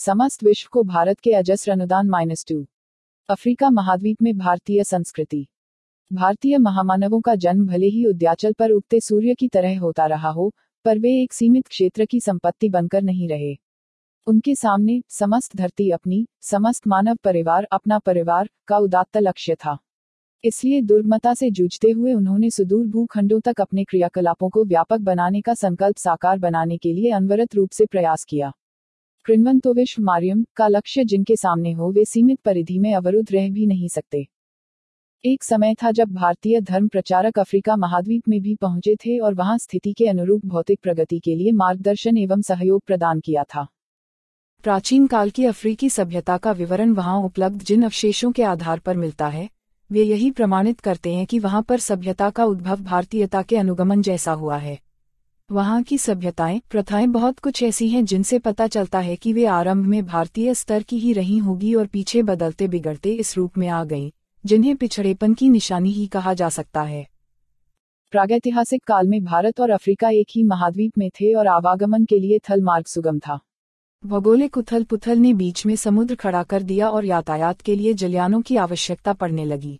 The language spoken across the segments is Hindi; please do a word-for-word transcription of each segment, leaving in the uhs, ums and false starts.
समस्त विश्व को भारत के अजस्र अनुदान माइनस टू। अफ्रीका महाद्वीप में भारतीय संस्कृति। भारतीय महामानवों का जन्म भले ही उद्याचल पर उगते सूर्य की तरह होता रहा हो, पर वे एक सीमित क्षेत्र की संपत्ति बनकर नहीं रहे। उनके सामने समस्त धरती अपनी, समस्त मानव परिवार अपना परिवार का उदात्त लक्ष्य था। इसलिए दुर्गमता से जूझते हुए उन्होंने सुदूर भूखंडों तक अपने क्रियाकलापों को व्यापक बनाने का संकल्प साकार बनाने के लिए अनवरत रूप से प्रयास किया। कृण्वन तो विश्व मार्यम का लक्ष्य जिनके सामने हो वे सीमित परिधि में अवरुद्ध रह भी नहीं सकते। एक समय था जब भारतीय धर्म प्रचारक अफ्रीका महाद्वीप में भी पहुंचे थे और वहां स्थिति के अनुरूप भौतिक प्रगति के लिए मार्गदर्शन एवं सहयोग प्रदान किया था। प्राचीन काल की अफ्रीकी सभ्यता का विवरण वहां उपलब्ध जिन अवशेषों के आधार पर मिलता है, वे यही प्रमाणित करते हैं कि वहां पर सभ्यता का उद्भव भारतीयता के अनुगमन जैसा हुआ है। वहां की सभ्यताएं, प्रथाएं बहुत कुछ ऐसी हैं जिनसे पता चलता है कि वे आरंभ में भारतीय स्तर की ही रही होगी और पीछे बदलते बिगड़ते इस रूप में आ गईं, जिन्हें पिछड़ेपन की निशानी ही कहा जा सकता है। प्रागैतिहासिक काल में भारत और अफ्रीका एक ही महाद्वीप में थे और आवागमन के लिए थल मार्ग सुगम था। भौगोलिक उथल पुथल ने बीच में समुद्र खड़ा कर दिया और यातायात के लिए जलयानों की आवश्यकता पड़ने लगी।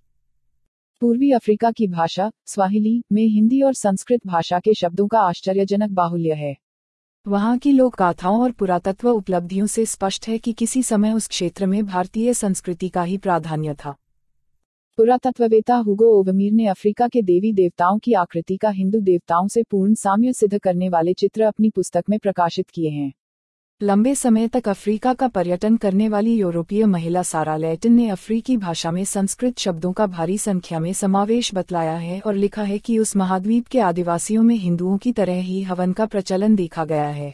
पूर्वी अफ्रीका की भाषा स्वाहिली में हिंदी और संस्कृत भाषा के शब्दों का आश्चर्यजनक बाहुल्य है। वहां की लोक गाथाओं और पुरातत्व उपलब्धियों से स्पष्ट है कि किसी समय उस क्षेत्र में भारतीय संस्कृति का ही प्राधान्य था। पुरातत्ववेत्ता हुगो ओवमीर ने अफ्रीका के देवी देवताओं की आकृति का हिंदू देवताओं से पूर्ण साम्य सिद्ध करने वाले चित्र अपनी पुस्तक में प्रकाशित किए हैं। लंबे समय तक अफ्रीका का पर्यटन करने वाली यूरोपीय महिला सारा लैटिन ने अफ्रीकी भाषा में संस्कृत शब्दों का भारी संख्या में समावेश बतलाया है और लिखा है कि उस महाद्वीप के आदिवासियों में हिंदुओं की तरह ही हवन का प्रचलन देखा गया है।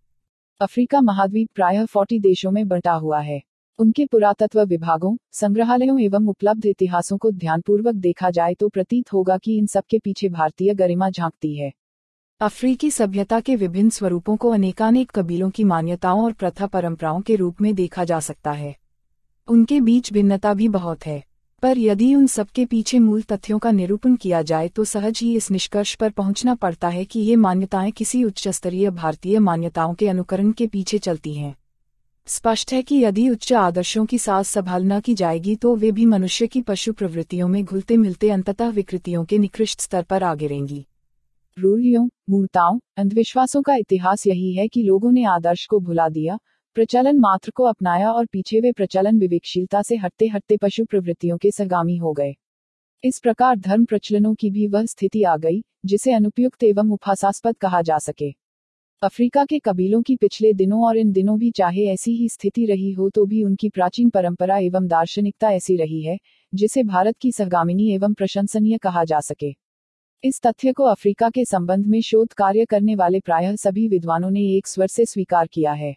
अफ्रीका महाद्वीप प्रायः चालीस देशों में बंटा हुआ है। उनके पुरातत्व विभागों, संग्रहालयों एवं उपलब्ध इतिहासों को ध्यानपूर्वक देखा जाए तो प्रतीत होगा कि इन सब के पीछे भारतीय गरिमा झांकती है। अफ्रीकी सभ्यता के विभिन्न स्वरूपों को अनेकानेक कबीलों की मान्यताओं और प्रथा परंपराओं के रूप में देखा जा सकता है। उनके बीच भिन्नता भी बहुत है, पर यदि उन सबके पीछे मूल तथ्यों का निरूपण किया जाए तो सहज ही इस निष्कर्ष पर पहुंचना पड़ता है कि ये मान्यताएं किसी उच्चस्तरीय भारतीय मान्यताओं के अनुकरण के पीछे चलती हैं। स्पष्ट है कि यदि उच्च आदर्शों की साज संभाल न की जाएगी तो वे भी मनुष्य की पशु प्रवृत्तियों में घुलते मिलते अंततः विकृतियों के निकृष्ट स्तर पर आ गिरेंगी। रूढ़ियों, मूर्ताओं, अंधविश्वासों का इतिहास यही है कि लोगों ने आदर्श को भुला दिया, प्रचलन मात्र को अपनाया और पीछे वे प्रचलन विवेकशीलता से हटते हटते पशु प्रवृत्तियों के सहगामी हो गए। इस प्रकार धर्म प्रचलनों की भी वह स्थिति आ गई जिसे अनुपयुक्त एवं उपहासास्पद कहा जा सके। अफ्रीका के कबीलों की पिछले दिनों और इन दिनों भी चाहे ऐसी ही स्थिति रही हो तो भी उनकी प्राचीन परंपरा एवं दार्शनिकता ऐसी रही है जिसे भारत की सहगामिनी एवं प्रशंसनीय कहा जा सके। इस तथ्य को अफ्रीका के संबंध में शोध कार्य करने वाले प्रायः सभी विद्वानों ने एक स्वर से स्वीकार किया है।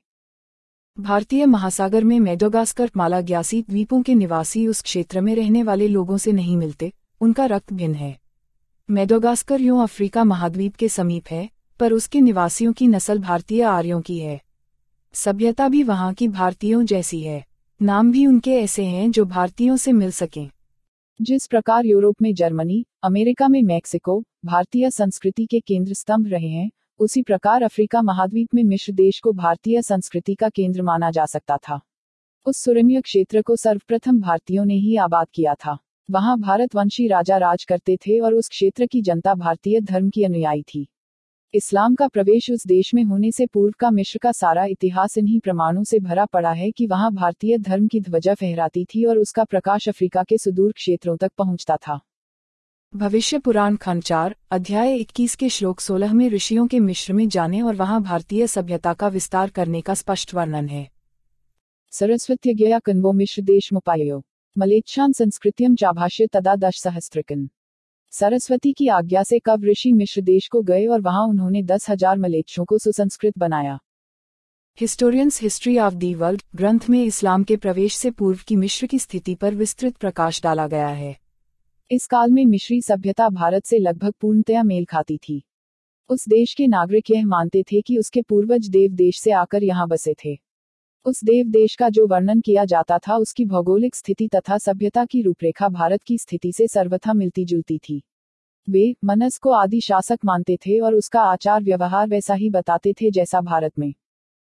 भारतीय महासागर में मेडागास्कर मालाग्यासी द्वीपों के निवासी उस क्षेत्र में रहने वाले लोगों से नहीं मिलते, उनका रक्त भिन्न है। मेडागास्कर यूं अफ्रीका महाद्वीप के समीप है, पर उसके निवासियों की नस्ल भारतीय आर्यों की है। सभ्यता भी वहां की भारतीयों जैसी है, नाम भी उनके ऐसे हैं जो भारतीयों से मिल सकें। जिस प्रकार यूरोप में जर्मनी, अमेरिका में मैक्सिको भारतीय संस्कृति के केंद्र स्तंभ रहे हैं, उसी प्रकार अफ्रीका महाद्वीप में मिस्र देश को भारतीय संस्कृति का केंद्र माना जा सकता था। उस सुरम्य क्षेत्र को सर्वप्रथम भारतीयों ने ही आबाद किया था। वहां भारतवंशी राजा राज करते थे और उस क्षेत्र की जनता भारतीय धर्म की अनुयायी थी। इस्लाम का प्रवेश उस देश में होने से पूर्व का मिस्र का सारा इतिहास इन्हीं प्रमाणों से भरा पड़ा है कि वहां भारतीय धर्म की ध्वजा फहराती थी और उसका प्रकाश अफ्रीका के सुदूर क्षेत्रों तक पहुंचता था। भविष्य पुराण खंड चार अध्याय इक्कीस के श्लोक सोलह में ऋषियों के मिस्र में जाने और वहां भारतीय सभ्यता का विस्तार करने का स्पष्ट वर्णन है। सरस्वत्यज्ञया कन्वो मिश्र देश मुपायो मलेच्छान संस्कृत्यम चाभाष्य तदा दश सहस्त्रकन। सरस्वती की आज्ञा से कब ऋषि मिस्र देश को गए और वहां उन्होंने दस हजार मलेच्छों को सुसंस्कृत बनाया। Historians history of the world ग्रंथ में इस्लाम के प्रवेश से पूर्व की मिस्र की स्थिति पर विस्तृत प्रकाश डाला गया है। इस काल में मिस्री सभ्यता भारत से लगभग पूर्णतया मेल खाती थी। उस देश के नागरिक यह मानते थे कि उसके पूर्वज देव देश से आकर यहाँ बसे थे। उस देव देश का जो वर्णन किया जाता था उसकी भौगोलिक स्थिति तथा सभ्यता की रूपरेखा भारत की स्थिति से सर्वथा मिलती जुलती थी। वे मनस को आदि शासक मानते थे और उसका आचार व्यवहार वैसा ही बताते थे जैसा भारत में।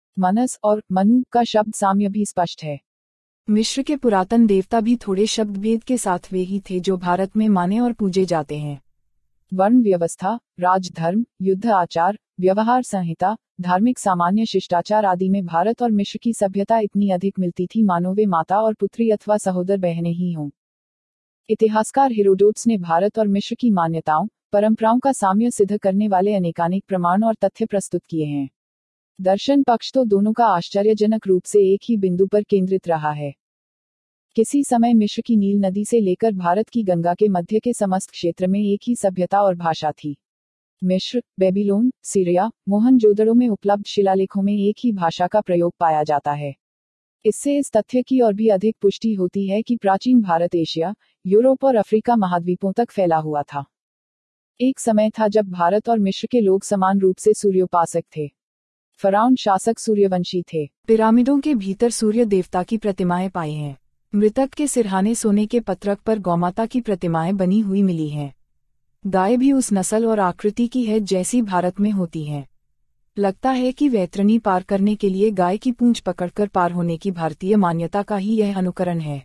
मनस और मनु का शब्द साम्य भी स्पष्ट है। मिस्र के पुरातन देवता भी थोड़े शब्द भेद के साथ वे ही थे जो भारत में माने और पूजे जाते हैं। वर्ण व्यवस्था, राजधर्म, युद्ध आचार, व्यवहार संहिता, धार्मिक सामान्य शिष्टाचार आदि में भारत और मिस्र की सभ्यता इतनी अधिक मिलती थी मानो वे माता और पुत्री अथवा सहोदर बहनें ही हों। इतिहासकार हेरोडोटस ने भारत और मिस्र की मान्यताओं, परंपराओं का साम्य सिद्ध करने वाले अनेकानेक प्रमाण और तथ्य प्रस्तुत किए हैं। दर्शन पक्ष तो दोनों का आश्चर्यजनक रूप से एक ही बिंदु पर केंद्रित रहा है। किसी समय मिस्र की नील नदी से लेकर भारत की गंगा के मध्य के समस्त क्षेत्र में एक ही सभ्यता और भाषा थी। मिस्र, बेबीलोन, सीरिया, मोहनजोदड़ो में उपलब्ध शिलालेखों में एक ही भाषा का प्रयोग पाया जाता है। इससे इस तथ्य की और भी अधिक पुष्टि होती है कि प्राचीन भारत एशिया, यूरोप और अफ्रीका महाद्वीपों तक फैला हुआ था। एक समय था जब भारत और मिस्र के लोग समान रूप से सूर्योपासक थे। फराउन शासक सूर्यवंशी थे। पिरामिडों के भीतर सूर्य देवता की प्रतिमाएं पाई हैं। मृतक के सिरहाने सोने के पत्रक पर गौमाता की प्रतिमाएं बनी हुई मिली हैं। गाय भी उस नस्ल और आकृति की है जैसी भारत में होती हैं। लगता है कि वैतरणी पार करने के लिए गाय की पूंछ पकड़कर पार होने की भारतीय मान्यता का ही यह अनुकरण है।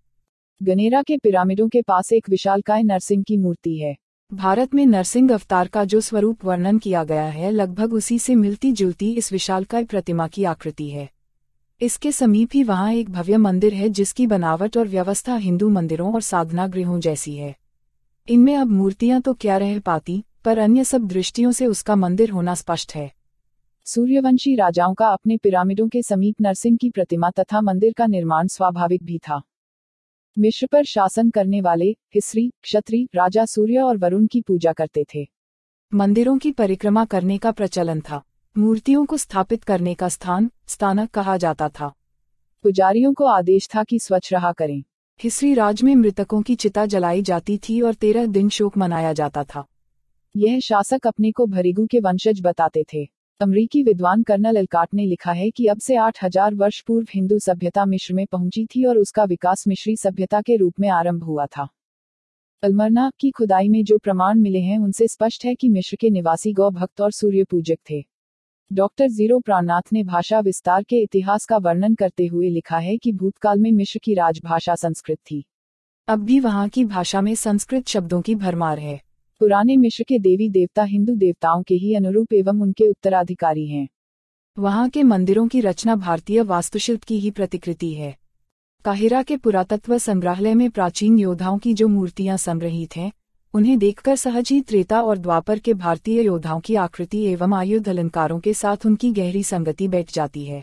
गनेरा के पिरामिडों के पास एक विशालकाय नरसिंह की मूर्ति है। भारत में नरसिंह अवतार का जो स्वरूप वर्णन किया गया है लगभग उसी से मिलती जुलती इस विशालकाय प्रतिमा की आकृति है। इसके समीप ही वहाँ एक भव्य मंदिर है जिसकी बनावट और व्यवस्था हिंदू मंदिरों और साधना गृहों जैसी है। इनमें अब मूर्तियां तो क्या रह पाती, पर अन्य सब दृष्टियों से उसका मंदिर होना स्पष्ट है। सूर्यवंशी राजाओं का अपने पिरामिडों के समीप नरसिंह की प्रतिमा तथा मंदिर का निर्माण स्वाभाविक भी था। मिस्र पर शासन करने वाले हिस्री, क्षत्रिय राजा सूर्य और वरुण की पूजा करते थे। मंदिरों की परिक्रमा करने का प्रचलन था। मूर्तियों को स्थापित करने का स्थान स्थानक कहा जाता था। पुजारियों को आदेश था कि स्वच्छ रहा करें। हिस्री राज में मृतकों की चिता जलाई जाती थी और तेरह दिन शोक मनाया जाता था। यह शासक अपने को भरिगु के वंशज बताते थे। अमरीकी विद्वान कर्नल एल्काट ने लिखा है कि अब से आठ हजार वर्ष पूर्व हिंदू सभ्यता मिस्र में पहुंची थी और उसका विकास मिस्री सभ्यता के रूप में आरंभ हुआ था। अलमरना की खुदाई में जो प्रमाण मिले हैं उनसे स्पष्ट है कि मिस्र के निवासी गौ भक्त और सूर्य पूजक थे। डॉक्टर जीरो प्राणनाथ ने भाषा विस्तार के इतिहास का वर्णन करते हुए लिखा है कि भूतकाल में मिस्र की राजभाषा संस्कृत थी। अब भी वहाँ की भाषा में संस्कृत शब्दों की भरमार है। पुराने मिस्र के देवी देवता हिंदू देवताओं के ही अनुरूप एवं उनके उत्तराधिकारी हैं। वहाँ के मंदिरों की रचना भारतीय वास्तुशिल्प की ही प्रतिकृति है। काहिरा के पुरातत्व संग्रहालय में प्राचीन योद्धाओं की जो मूर्तियां संग्रहित हैं, उन्हें देखकर सहज ही त्रेता और द्वापर के भारतीय योद्धाओं की आकृति एवं आयुध अलंकारों के साथ उनकी गहरी संगति बैठ जाती है।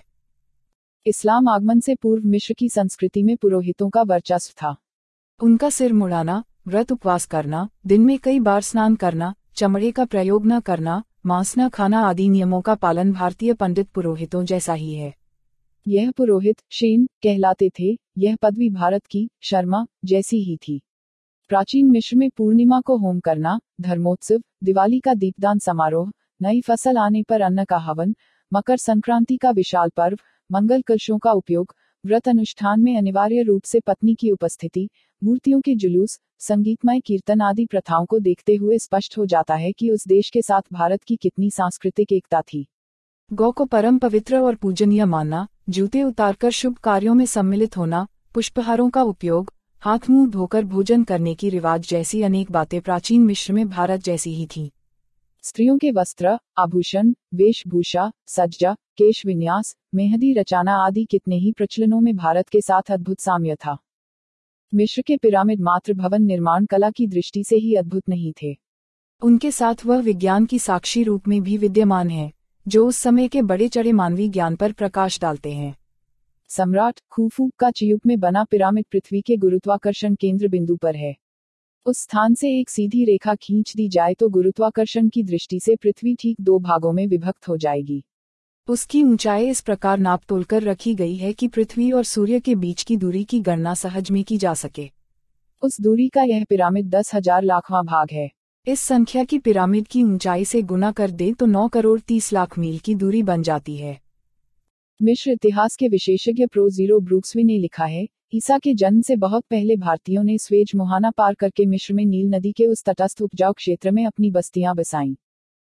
इस्लाम आगमन से पूर्व मिस्र की संस्कृति में पुरोहितों का वर्चस्व था। उनका सिर मुड़ाना, व्रत उपवास करना, दिन में कई बार स्नान करना, चमड़े का प्रयोग न करना, मांस न खाना आदि नियमों का पालन भारतीय पंडित पुरोहितों जैसा ही है। यह पुरोहित शेन कहलाते थे। यह पदवी भारत की शर्मा जैसी ही थी। प्राचीन मिस्र में पूर्णिमा को होम करना, धर्मोत्सव, दिवाली का दीपदान समारोह, नई फसल आने पर अन्न का हवन, मकर संक्रांति का विशाल पर्व, मंगल कलशों का उपयोग, व्रत अनुष्ठान में अनिवार्य रूप से पत्नी की उपस्थिति, मूर्तियों के जुलूस, संगीतमय कीर्तन आदि प्रथाओं को देखते हुए स्पष्ट हो जाता है कि उस देश के साथ भारत की कितनी सांस्कृतिक एकता थी। गौ को परम पवित्र और पूजनीय मानना, जूते उतारकर शुभ कार्यों में सम्मिलित होना, पुष्पहारों का उपयोग, हाथ मुंह धोकर भोजन करने की रिवाज जैसी अनेक बातें प्राचीन मिस्र में भारत जैसी ही थीं। स्त्रियों के वस्त्र, आभूषण, वेशभूषा, सज्जा, केश विन्यास, मेहंदी रचाना आदि कितने ही प्रचलनों में भारत के साथ अद्भुत साम्य था। मिस्र के पिरामिड मात्र भवन निर्माण कला की दृष्टि से ही अद्भुत नहीं थे। उनके साथ वह विज्ञान की साक्षी रूप में भी विद्यमान है, जो उस समय के बड़े चढ़े मानवीय ज्ञान पर प्रकाश डालते हैं। सम्राट खुफू का चियुप में बना पिरामिड पृथ्वी के गुरुत्वाकर्षण केंद्र बिंदु पर है। उस स्थान से एक सीधी रेखा खींच दी जाए तो गुरुत्वाकर्षण की दृष्टि से पृथ्वी ठीक दो भागों में विभक्त हो जाएगी। उसकी ऊंचाई इस प्रकार नाप तोलकर रखी गई है कि पृथ्वी और सूर्य के बीच की दूरी की गणना सहज में की जा सके। उस दूरी का यह पिरामिड दस हजार लाखवां भाग है। इस संख्या की पिरामिड की ऊंचाई से गुना कर दे तो नौ करोड़ तीस लाख मील की दूरी बन जाती है। मिस्र इतिहास के विशेषज्ञ प्रो जीरो ब्रूक्सवी ने लिखा है, ईसा के जन्म से बहुत पहले भारतीयों ने स्वेज मुहाना पार करके मिस्र में नील नदी के उस तटस्थ उपजाऊ क्षेत्र में अपनी बस्तियां बसाईं।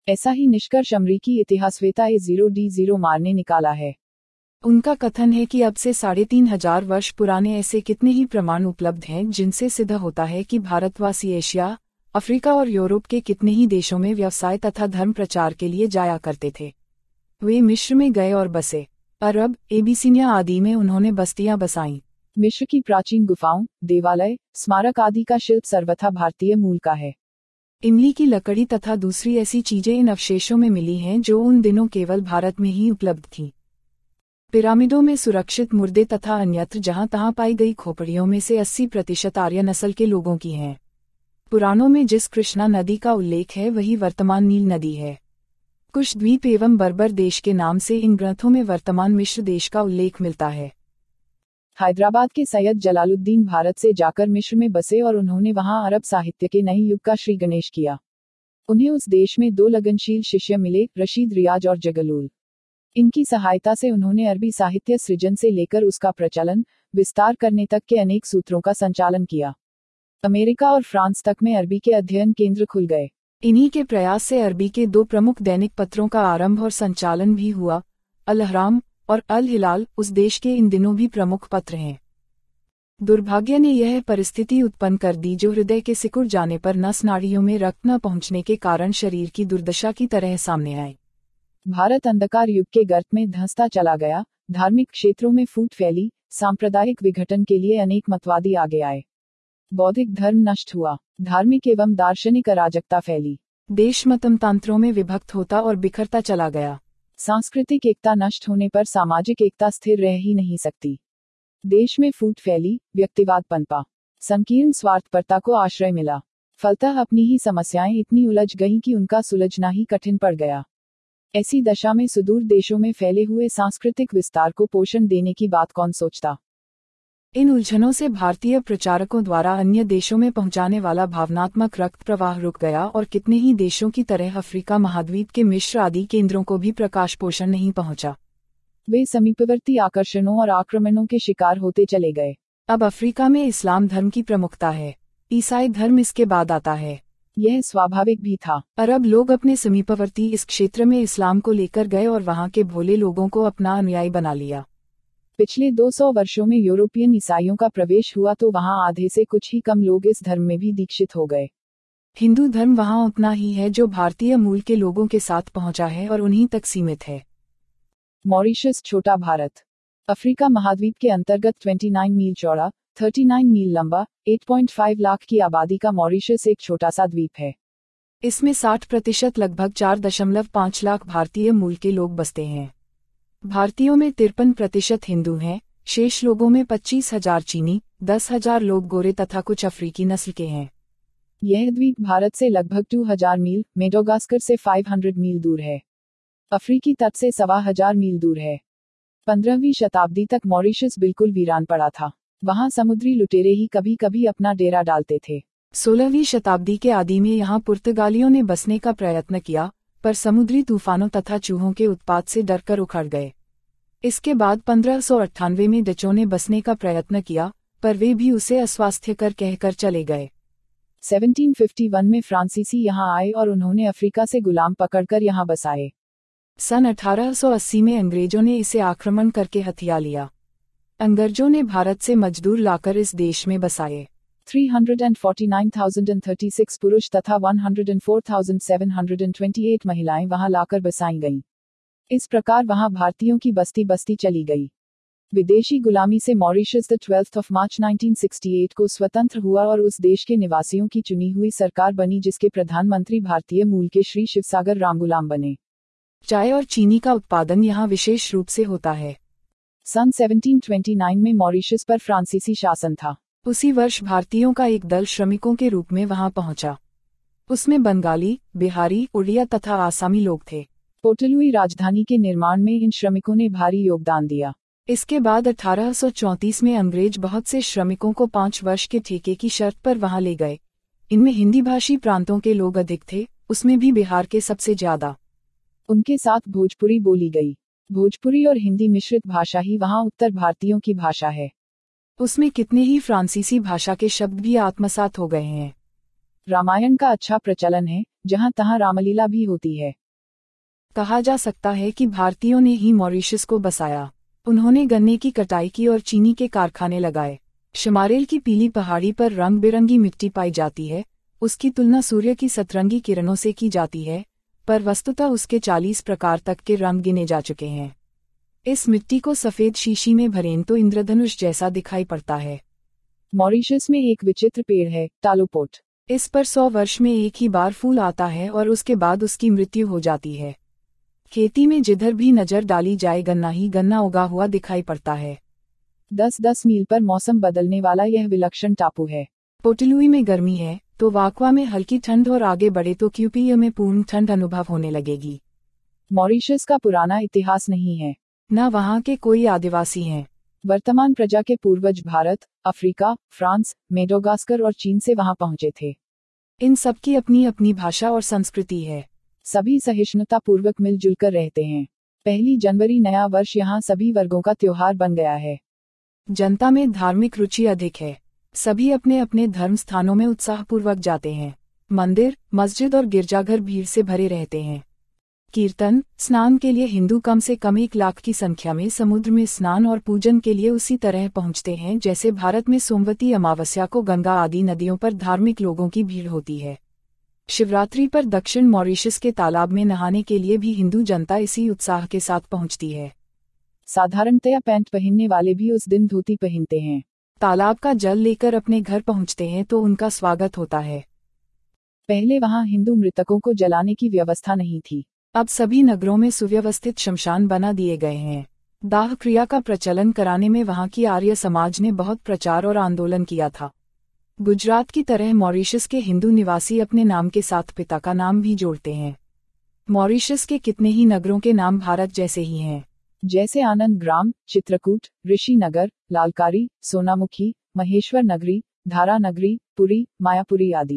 ऐसा ही निष्कर्ष अमरीकी इतिहासवेता ए जीरो डी जीरो मार ने निकाला है। उनका कथन है कि अब से साढ़े तीन हजार वर्ष पुराने ऐसे कितने ही प्रमाण उपलब्ध हैं जिनसे सिद्ध होता है कि भारतवासी एशिया, अफ्रीका और यूरोप के कितने ही देशों में व्यवसाय तथा धर्म प्रचार के लिए जाया करते थे। वे मिस्र में गए और बसे। अरब, एबीसीनिया आदि में उन्होंने बस्तियां बसाईं। मिस्र की प्राचीन गुफाओं, देवालय, स्मारक आदि का शिल्प सर्वथा भारतीय मूल का है। इमली की लकड़ी तथा दूसरी ऐसी चीजें इन अवशेषों में मिली हैं जो उन दिनों केवल भारत में ही उपलब्ध थीं। पिरामिडों में सुरक्षित मुर्दे तथा अन्यत्र जहां तहां पाई गई खोपड़ियों में से अस्सी प्रतिशत आर्य नस्ल के लोगों की हैं। पुराणों में जिस कृष्णा नदी का उल्लेख है वही वर्तमान नील नदी है। कुश द्वीप एवं बर्बर देश के नाम से इन ग्रंथों में वर्तमान मिस्र देश का उल्लेख मिलता है। हैदराबाद के सैयद जलालुद्दीन भारत से जाकर मिस्र में बसे और उन्होंने वहां अरब साहित्य के नए युग का श्री गणेश किया। उन्हें उस देश में दो लगनशील शिष्य मिले, रशीद रियाज और जगलूल। इनकी सहायता से उन्होंने अरबी साहित्य सृजन से लेकर उसका प्रचलन, विस्तार करने तक के अनेक सूत्रों का संचालन किया। अमेरिका और फ्रांस तक में अरबी के अध्ययन केंद्र खुल गए। इन्हीं के प्रयास से अरबी के दो प्रमुख दैनिक पत्रों का आरंभ और संचालन भी हुआ। अल अहराम और अल हिलाल उस देश के इन दिनों भी प्रमुख पत्र हैं। दुर्भाग्य ने यह परिस्थिति उत्पन्न कर दी जो हृदय के सिकुड़ जाने पर नस नाड़ियों में रक्त न पहुंचने के कारण शरीर की दुर्दशा की तरह सामने आई। भारत अंधकार युग के गर्त में धंसता चला गया। धार्मिक क्षेत्रों में फूट फैली। सांप्रदायिक विघटन के लिए अनेक मतवादी आगे आए। बौद्धिक धर्म नष्ट हुआ। धार्मिक एवं दार्शनिक अराजकता फैली। देश मतमतांत्रों में विभक्त होता और बिखरता चला गया। सांस्कृतिक एकता नष्ट होने पर सामाजिक एकता स्थिर रह ही नहीं सकती। देश में फूट फैली। व्यक्तिवाद पनपा। संकीर्ण स्वार्थपरता को आश्रय मिला। फलतः अपनी ही समस्याएं इतनी उलझ गईं कि उनका सुलझना ही कठिन पड़ गया। ऐसी दशा में सुदूर देशों में फैले हुए सांस्कृतिक विस्तार को पोषण देने की बात कौन सोचता। इन उलझनों से भारतीय प्रचारकों द्वारा अन्य देशों में पहुंचाने वाला भावनात्मक रक्त प्रवाह रुक गया और कितने ही देशों की तरह अफ्रीका महाद्वीप के मिस्र आदि केंद्रों को भी प्रकाश पोषण नहीं पहुंचा। वे समीपवर्ती आकर्षणों और आक्रमणों के शिकार होते चले गए। अब अफ्रीका में इस्लाम धर्म की प्रमुखता है। ईसाई धर्म इसके बाद आता है। यह स्वाभाविक भी था। अरब लोग अपने समीपवर्ती इस क्षेत्र में इस्लाम को लेकर गए और वहां के भोले लोगों को अपना अनुयायी बना लिया। पिछले दो सौ वर्षों में यूरोपियन ईसाइयों का प्रवेश हुआ तो वहां आधे से कुछ ही कम लोग इस धर्म में भी दीक्षित हो गए। हिंदू धर्म वहां उतना ही है जो भारतीय मूल के लोगों के साथ पहुंचा है और उन्हीं तक सीमित है। मॉरिशस छोटा भारत। अफ्रीका महाद्वीप के अंतर्गत उनतीस मील चौड़ा, उनतालीस मील लंबा, आठ पॉइंट पाँच लाख की आबादी का मॉरिशस एक छोटा सा द्वीप है। इसमें साठ प्रतिशत लगभग चार दशमलव पाँच लाख भारतीय मूल के लोग बसते हैं। भारतीयों में तिरपन प्रतिशत हिंदू हैं, शेष लोगों में पच्चीस हजार चीनी, दस हजार लोग गोरे तथा कुछ अफ्रीकी नस्ल के हैं। यह द्वीप भारत से लगभग दो हज़ार मील, मेडागास्कर से पाँच सौ मील दूर है। अफ्रीकी तट से सवा हजार मील दूर है। पंद्रहवीं शताब्दी तक मॉरिशस बिल्कुल वीरान पड़ा था। वहां समुद्री लुटेरे ही कभी कभी अपना डेरा डालते थे। सोलहवीं शताब्दी के आदि में यहाँ पुर्तगालियों ने बसने का प्रयत्न किया, पर समुद्री तूफानों तथा चूहों के उत्पात से डरकर उखड़ गए। इसके बाद पंद्रह सौ अट्ठानवे में डचों ने बसने का प्रयत्न किया, पर वे भी उसे अस्वास्थ्यकर कहकर चले गए। सत्रह सौ इक्यावन में फ्रांसीसी यहाँ आए और उन्होंने अफ्रीका से गुलाम पकड़कर यहाँ बसाए। सन अठारह सौ अस्सी में अंग्रेजों ने इसे आक्रमण करके हथिया लिया। अंग्रेजों ने भारत से मजदूर लाकर इस देश में बसाए। तीन लाख उनचास हज़ार छत्तीस पुरुष तथा एक सौ चार हज़ार सात सौ अट्ठाईस महिलाएं वहां लाकर बसाई गईं। इस प्रकार वहां भारतीयों की बस्ती बस्ती चली गई। विदेशी गुलामी से Mauritius the twelfth of March उन्नीस सौ अड़सठ को स्वतंत्र हुआ और उस देश के निवासियों की चुनी हुई सरकार बनी जिसके प्रधानमंत्री भारतीय मूल के श्री शिवसागर रामगुलाम बने। चाय और चीनी का उत्पादन यहाँ विशेष रूप से होता है। सन सत्रह सौ उनतीस में मॉरिशस पर फ्रांसीसी शासन था। उसी वर्ष भारतीयों का एक दल श्रमिकों के रूप में वहां पहुंचा। उसमें बंगाली, बिहारी, उड़िया तथा आसामी लोग थे। पोर्टलुई राजधानी के निर्माण में इन श्रमिकों ने भारी योगदान दिया। इसके बाद अठारह सौ चौंतीस में अंग्रेज बहुत से श्रमिकों को पाँच वर्ष के ठेके की शर्त पर वहां ले गए। इनमें हिंदी भाषी प्रांतों के लोग अधिक थे, उसमें भी बिहार के सबसे ज्यादा। उनके साथ भोजपुरी बोली गई। भोजपुरी और हिंदी मिश्रित भाषा ही वहां उत्तर भारतीयों की भाषा है। उसमें कितने ही फ्रांसीसी भाषा के शब्द भी आत्मसात हो गए हैं। रामायण का अच्छा प्रचलन है, जहाँ तहाँ रामलीला भी होती है। कहा जा सकता है कि भारतीयों ने ही मॉरिशस को बसाया। उन्होंने गन्ने की कटाई की और चीनी के कारखाने लगाए। शमारेल की पीली पहाड़ी पर रंग बिरंगी मिट्टी पाई जाती है, उसकी तुलना सूर्य की सतरंगी किरणों से की जाती है, पर वस्तुतः उसके चालीस प्रकार तक के रंग गिने जा चुके हैं। इस मिट्टी को सफेद शीशी में भरें तो इंद्रधनुष जैसा दिखाई पड़ता है। मॉरिशस में एक विचित्र पेड़ है, तालुपोट। इस पर सौ वर्ष में एक ही बार फूल आता है और उसके बाद उसकी मृत्यु हो जाती है। खेती में जिधर भी नजर डाली जाए गन्ना ही गन्ना उगा हुआ दिखाई पड़ता है। दस दस मील पर मौसम बदलने वाला यह विलक्षण टापू है। पोर्टलुई में गर्मी है तो वाकवा में हल्की ठंड और आगे बढ़े तो क्यूपियो में पूर्ण ठंड अनुभव होने लगेगी। मॉरिशस का पुराना इतिहास नहीं है, न वहाँ के कोई आदिवासी हैं। वर्तमान प्रजा के पूर्वज भारत, अफ्रीका, फ्रांस, मेडागास्कर और चीन से वहां पहुंचे थे। इन सबकी अपनी अपनी भाषा और संस्कृति है। सभी सहिष्णुता पूर्वक मिलजुल कर रहते हैं। पहली जनवरी नया वर्ष यहाँ सभी वर्गों का त्योहार बन गया है। जनता में धार्मिक रुचि अधिक है। सभी अपने अपने धर्म स्थानों में उत्साहपूर्वक जाते हैं। मंदिर, मस्जिद और गिरजाघर भीड़ से भरे रहते हैं। कीर्तन, स्नान के लिए हिंदू कम से कम एक लाख की संख्या में समुद्र में स्नान और पूजन के लिए उसी तरह पहुंचते हैं जैसे भारत में सोमवती अमावस्या को गंगा आदि नदियों पर धार्मिक लोगों की भीड़ होती है। शिवरात्रि पर दक्षिण मॉरिशस के तालाब में नहाने के लिए भी हिंदू जनता इसी उत्साह के साथ पहुंचती है। साधारणतया पैंट पहनने वाले भी उस दिन धोती पहनते हैं। तालाब का जल लेकर अपने घर पहुंचते हैं तो उनका स्वागत होता है। पहले वहां हिंदू मृतकों को जलाने की व्यवस्था नहीं थी। अब सभी नगरों में सुव्यवस्थित शमशान बना दिए गए हैं। दाह क्रिया का प्रचलन कराने में वहां की आर्य समाज ने बहुत प्रचार और आंदोलन किया था। गुजरात की तरह मॉरिशस के हिंदू निवासी अपने नाम के साथ पिता का नाम भी जोड़ते हैं। मॉरिशस के कितने ही नगरों के नाम भारत जैसे ही हैं, जैसे आनंद ग्राम, चित्रकूट, ऋषि नगर, लालकारी, सोनामुखी, महेश्वर नगरी, धारा नगरी, पुरी, मायापुरी आदि।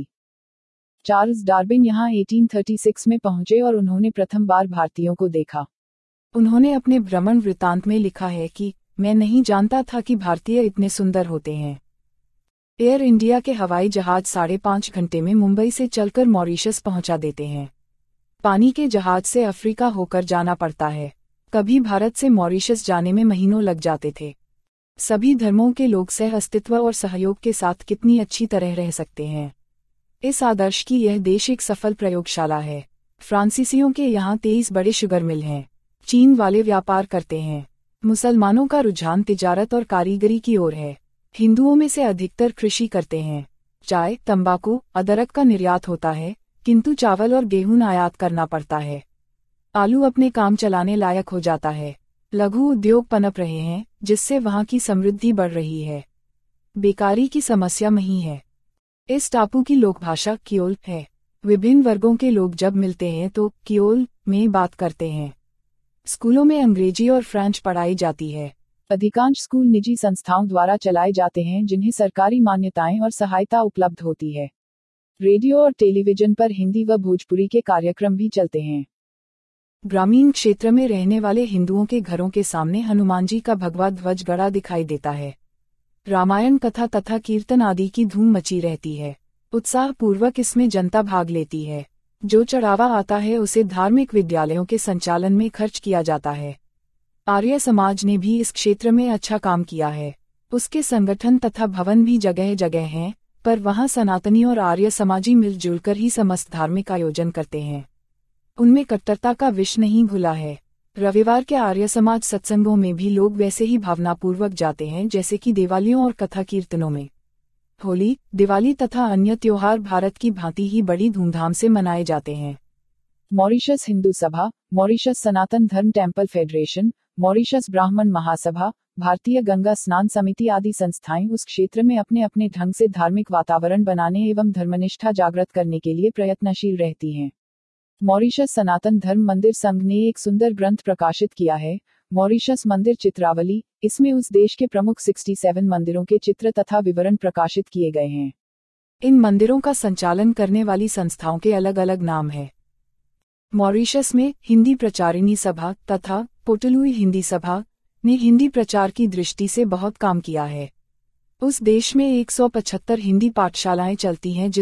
चार्ल्स डार्विन यहाँ अठारह सौ छत्तीस में पहुंचे और उन्होंने प्रथम बार भारतीयों को देखा। उन्होंने अपने भ्रमण वृत्तांत में लिखा है कि मैं नहीं जानता था कि भारतीय इतने सुंदर होते हैं। एयर इंडिया के हवाई जहाज साढ़े पाँच घंटे में मुंबई से चलकर मॉरिशस पहुंचा देते हैं। पानी के जहाज से अफ्रीका होकर जाना पड़ता है। कभी भारत से मॉरिशस जाने में महीनों लग जाते थे। सभी धर्मों के लोग सह अस्तित्व और सहयोग के साथ कितनी अच्छी तरह रह सकते हैं। इस आदर्श की यह देश एक सफल प्रयोगशाला है। फ्रांसीसियों के यहाँ तेईस बड़े शुगर मिल हैं। चीन वाले व्यापार करते हैं। मुसलमानों का रुझान तिजारत और कारीगरी की ओर है। हिंदुओं में से अधिकतर कृषि करते हैं। चाय, तंबाकू, अदरक का निर्यात होता है, किंतु चावल और गेहूं आयात करना पड़ता है। आलू अपने काम चलाने लायक हो जाता है। लघु उद्योग पनप रहे हैं, जिससे वहां की समृद्धि बढ़ रही है। बेकारी की समस्या नहीं है। इस टापू की लोकभाषा क्रियोल है। विभिन्न वर्गों के लोग जब मिलते हैं तो क्रियोल में बात करते हैं। स्कूलों में अंग्रेजी और फ्रेंच पढ़ाई जाती है। अधिकांश स्कूल निजी संस्थाओं द्वारा चलाए जाते हैं जिन्हें सरकारी मान्यताएं और सहायता उपलब्ध होती है। रेडियो और टेलीविजन पर हिंदी व भोजपुरी के कार्यक्रम भी चलते हैं। ग्रामीण क्षेत्र में रहने वाले हिंदुओं के घरों के सामने हनुमान जी का भगवा ध्वज गड़ा दिखाई देता है। रामायण कथा तथा कीर्तन आदि की धूम मची रहती है। उत्साह पूर्वक इसमें जनता भाग लेती है। जो चढ़ावा आता है उसे धार्मिक विद्यालयों के संचालन में खर्च किया जाता है। आर्य समाज ने भी इस क्षेत्र में अच्छा काम किया है। उसके संगठन तथा भवन भी जगह जगह हैं, पर वहां सनातनी और आर्य समाजी मिलजुल कर ही समस्त धार्मिक आयोजन करते हैं। उनमें कट्टरता का विष नहीं घुला है। रविवार के आर्य समाज सत्संगों में भी लोग वैसे ही भावनापूर्वक जाते हैं जैसे कि दिवालियों और कथा कीर्तनों में। होली, दिवाली तथा अन्य त्योहार भारत की भांति ही बड़ी धूमधाम से मनाए जाते हैं। मॉरिशस हिंदू सभा, मॉरिशस सनातन धर्म टेम्पल फेडरेशन, मॉरिशस ब्राह्मण महासभा, भारतीय गंगा स्नान समिति आदि संस्थाएं उस क्षेत्र में अपने अपने ढंग से धार्मिक वातावरण बनाने एवं धर्मनिष्ठा जागृत करने के लिए प्रयत्नशील रहती हैं। मॉरिशस सनातन धर्म मंदिर संघ ने एक सुंदर ग्रंथ प्रकाशित किया है, मॉरिशस मंदिर चित्रावली। इसमें उस देश के प्रमुख सड़सठ मंदिरों के चित्र तथा विवरण प्रकाशित किए गए हैं। इन मंदिरों का संचालन करने वाली संस्थाओं के अलग अलग नाम हैं। मॉरिशस में हिंदी प्रचारिणी सभा तथा पोर्टलुई हिंदी सभा ने हिंदी प्रचार की दृष्टि से बहुत काम किया है। उस देश में एक सौ पचहत्तर हिंदी पाठशालाएं चलती हैं जिसमें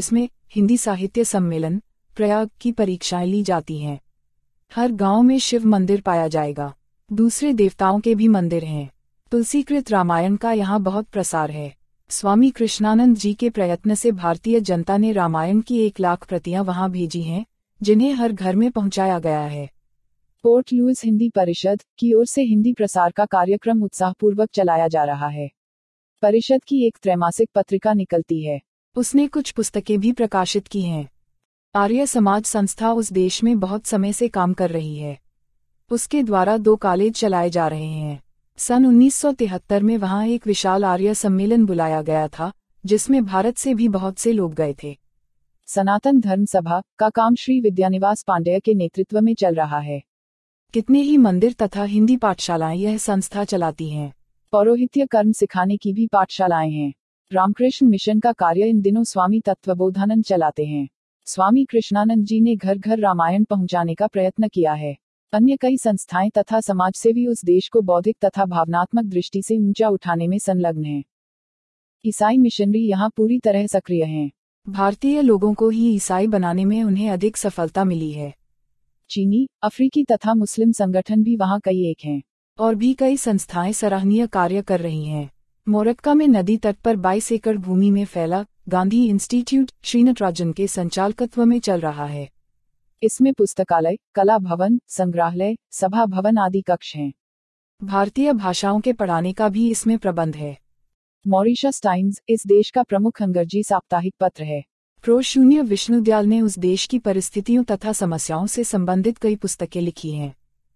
हिंदी साहित्य सम्मेलन, प्रयाग की परीक्षाएं ली जाती हैं। हर गांव में शिव मंदिर पाया जाएगा। दूसरे देवताओं के भी मंदिर हैं। तुलसीकृत रामायण का यहाँ बहुत प्रसार है। स्वामी कृष्णानंद जी के प्रयत्न से भारतीय जनता ने रामायण की एक लाख प्रतियां वहां भेजी हैं, जिन्हें हर घर में पहुंचाया गया है। पोर्ट लुइस हिंदी परिषद की ओर से हिंदी प्रसार का कार्यक्रम उत्साहपूर्वक चलाया जा रहा है। परिषद की एक त्रैमासिक पत्रिका निकलती है। उसने कुछ पुस्तकें भी प्रकाशित की हैं। आर्य समाज संस्था उस देश में बहुत समय से काम कर रही है। उसके द्वारा दो कॉलेज चलाए जा रहे हैं। सन उन्नीस सौ तिहत्तर में वहां एक विशाल आर्य सम्मेलन बुलाया गया था, जिसमें भारत से भी बहुत से लोग गए थे। सनातन धर्म सभा का काम श्री विद्यानिवास पांडेय के नेतृत्व में चल रहा है। कितने ही मंदिर तथा हिंदी पाठशालाएं यह संस्था चलाती हैं। पौरोहित्य कर्म सिखाने की भी पाठशालाएं हैं। रामकृष्ण मिशन का कार्य इन दिनों स्वामी तत्वबोधानंद चलाते हैं। स्वामी कृष्णानंद जी ने घर घर रामायण पहुंचाने का प्रयत्न किया है। अन्य कई संस्थाएं तथा समाजसेवी उस देश को बौद्धिक तथा भावनात्मक दृष्टि से ऊंचा उठाने में संलग्न हैं। ईसाई मिशनरी यहाँ पूरी तरह सक्रिय हैं। भारतीय लोगों को ही ईसाई बनाने में उन्हें अधिक सफलता मिली है। चीनी, अफ्रीकी तथा मुस्लिम संगठन भी वहाँ कई एक हैं। और भी कई संस्थाएं सराहनीय कार्य कर रही हैं। मोरक्का में नदी तट पर बाईस एकड़ भूमि में फैला गांधी इंस्टीट्यूट श्रीनटराजन के संचालकत्व में चल रहा है। इसमें पुस्तकालय, कला भवन, संग्रहालय, सभा भवन आदि कक्ष हैं। भारतीय भाषाओं के पढ़ाने का भी इसमें प्रबंध है। मॉरिशस टाइम्स इस देश का प्रमुख अंग्रेजी साप्ताहिक पत्र है। प्रो शून्य विष्णुदयाल ने उस देश की परिस्थितियों तथा समस्याओं से संबंधित कई पुस्तकें लिखी हैं।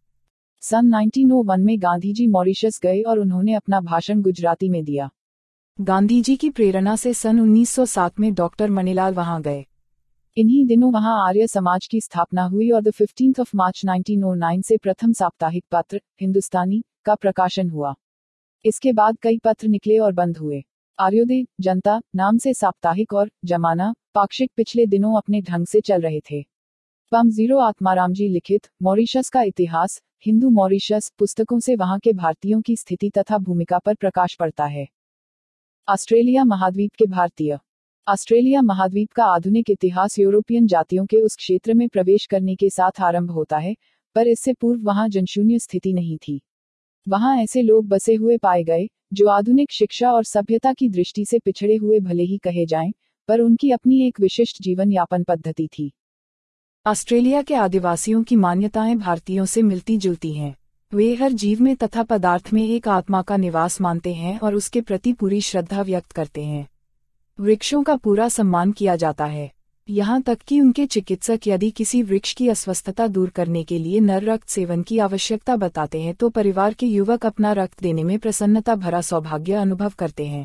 सन उन्नीस सौ एक में गांधी जी मॉरिशस गए और उन्होंने अपना भाषण गुजराती में दिया। गांधी जी की प्रेरणा से सन उन्नीस सौ सात में डॉक्टर मणिलाल वहां गए। इन्हीं दिनों वहां आर्य समाज की स्थापना हुई और द फिफ्टींथ ऑफ मार्च उन्नीस सौ नौ से प्रथम साप्ताहिक पत्र हिंदुस्तानी का प्रकाशन हुआ। इसके बाद कई पत्र निकले और बंद हुए। आर्योदय, जनता नाम से साप्ताहिक और जमाना पाक्षिक पिछले दिनों अपने ढंग से चल रहे थे। पम जीरो आत्माराम जी लिखित मॉरिशस का इतिहास, हिंदू मॉरिशस पुस्तकों से वहां के भारतीयों की स्थिति तथा भूमिका पर प्रकाश पड़ता है। ऑस्ट्रेलिया महाद्वीप के भारतीय। ऑस्ट्रेलिया महाद्वीप का आधुनिक इतिहास यूरोपियन जातियों के उस क्षेत्र में प्रवेश करने के साथ आरंभ होता है, पर इससे पूर्व वहां जनशून्य स्थिति नहीं थी। वहां ऐसे लोग बसे हुए पाए गए जो आधुनिक शिक्षा और सभ्यता की दृष्टि से पिछड़े हुए भले ही कहे जाएं, पर उनकी अपनी एक विशिष्ट जीवन यापन पद्धति थी। ऑस्ट्रेलिया के आदिवासियों की मान्यताएं भारतीयों से मिलती जुलती हैं। वे हर जीव में तथा पदार्थ में एक आत्मा का निवास मानते हैं और उसके प्रति पूरी श्रद्धा व्यक्त करते हैं। वृक्षों का पूरा सम्मान किया जाता है, यहाँ तक कि उनके चिकित्सक यदि किसी वृक्ष की अस्वस्थता दूर करने के लिए नर रक्त सेवन की आवश्यकता बताते हैं तो परिवार के युवक अपना रक्त देने में प्रसन्नता भरा सौभाग्य अनुभव करते हैं।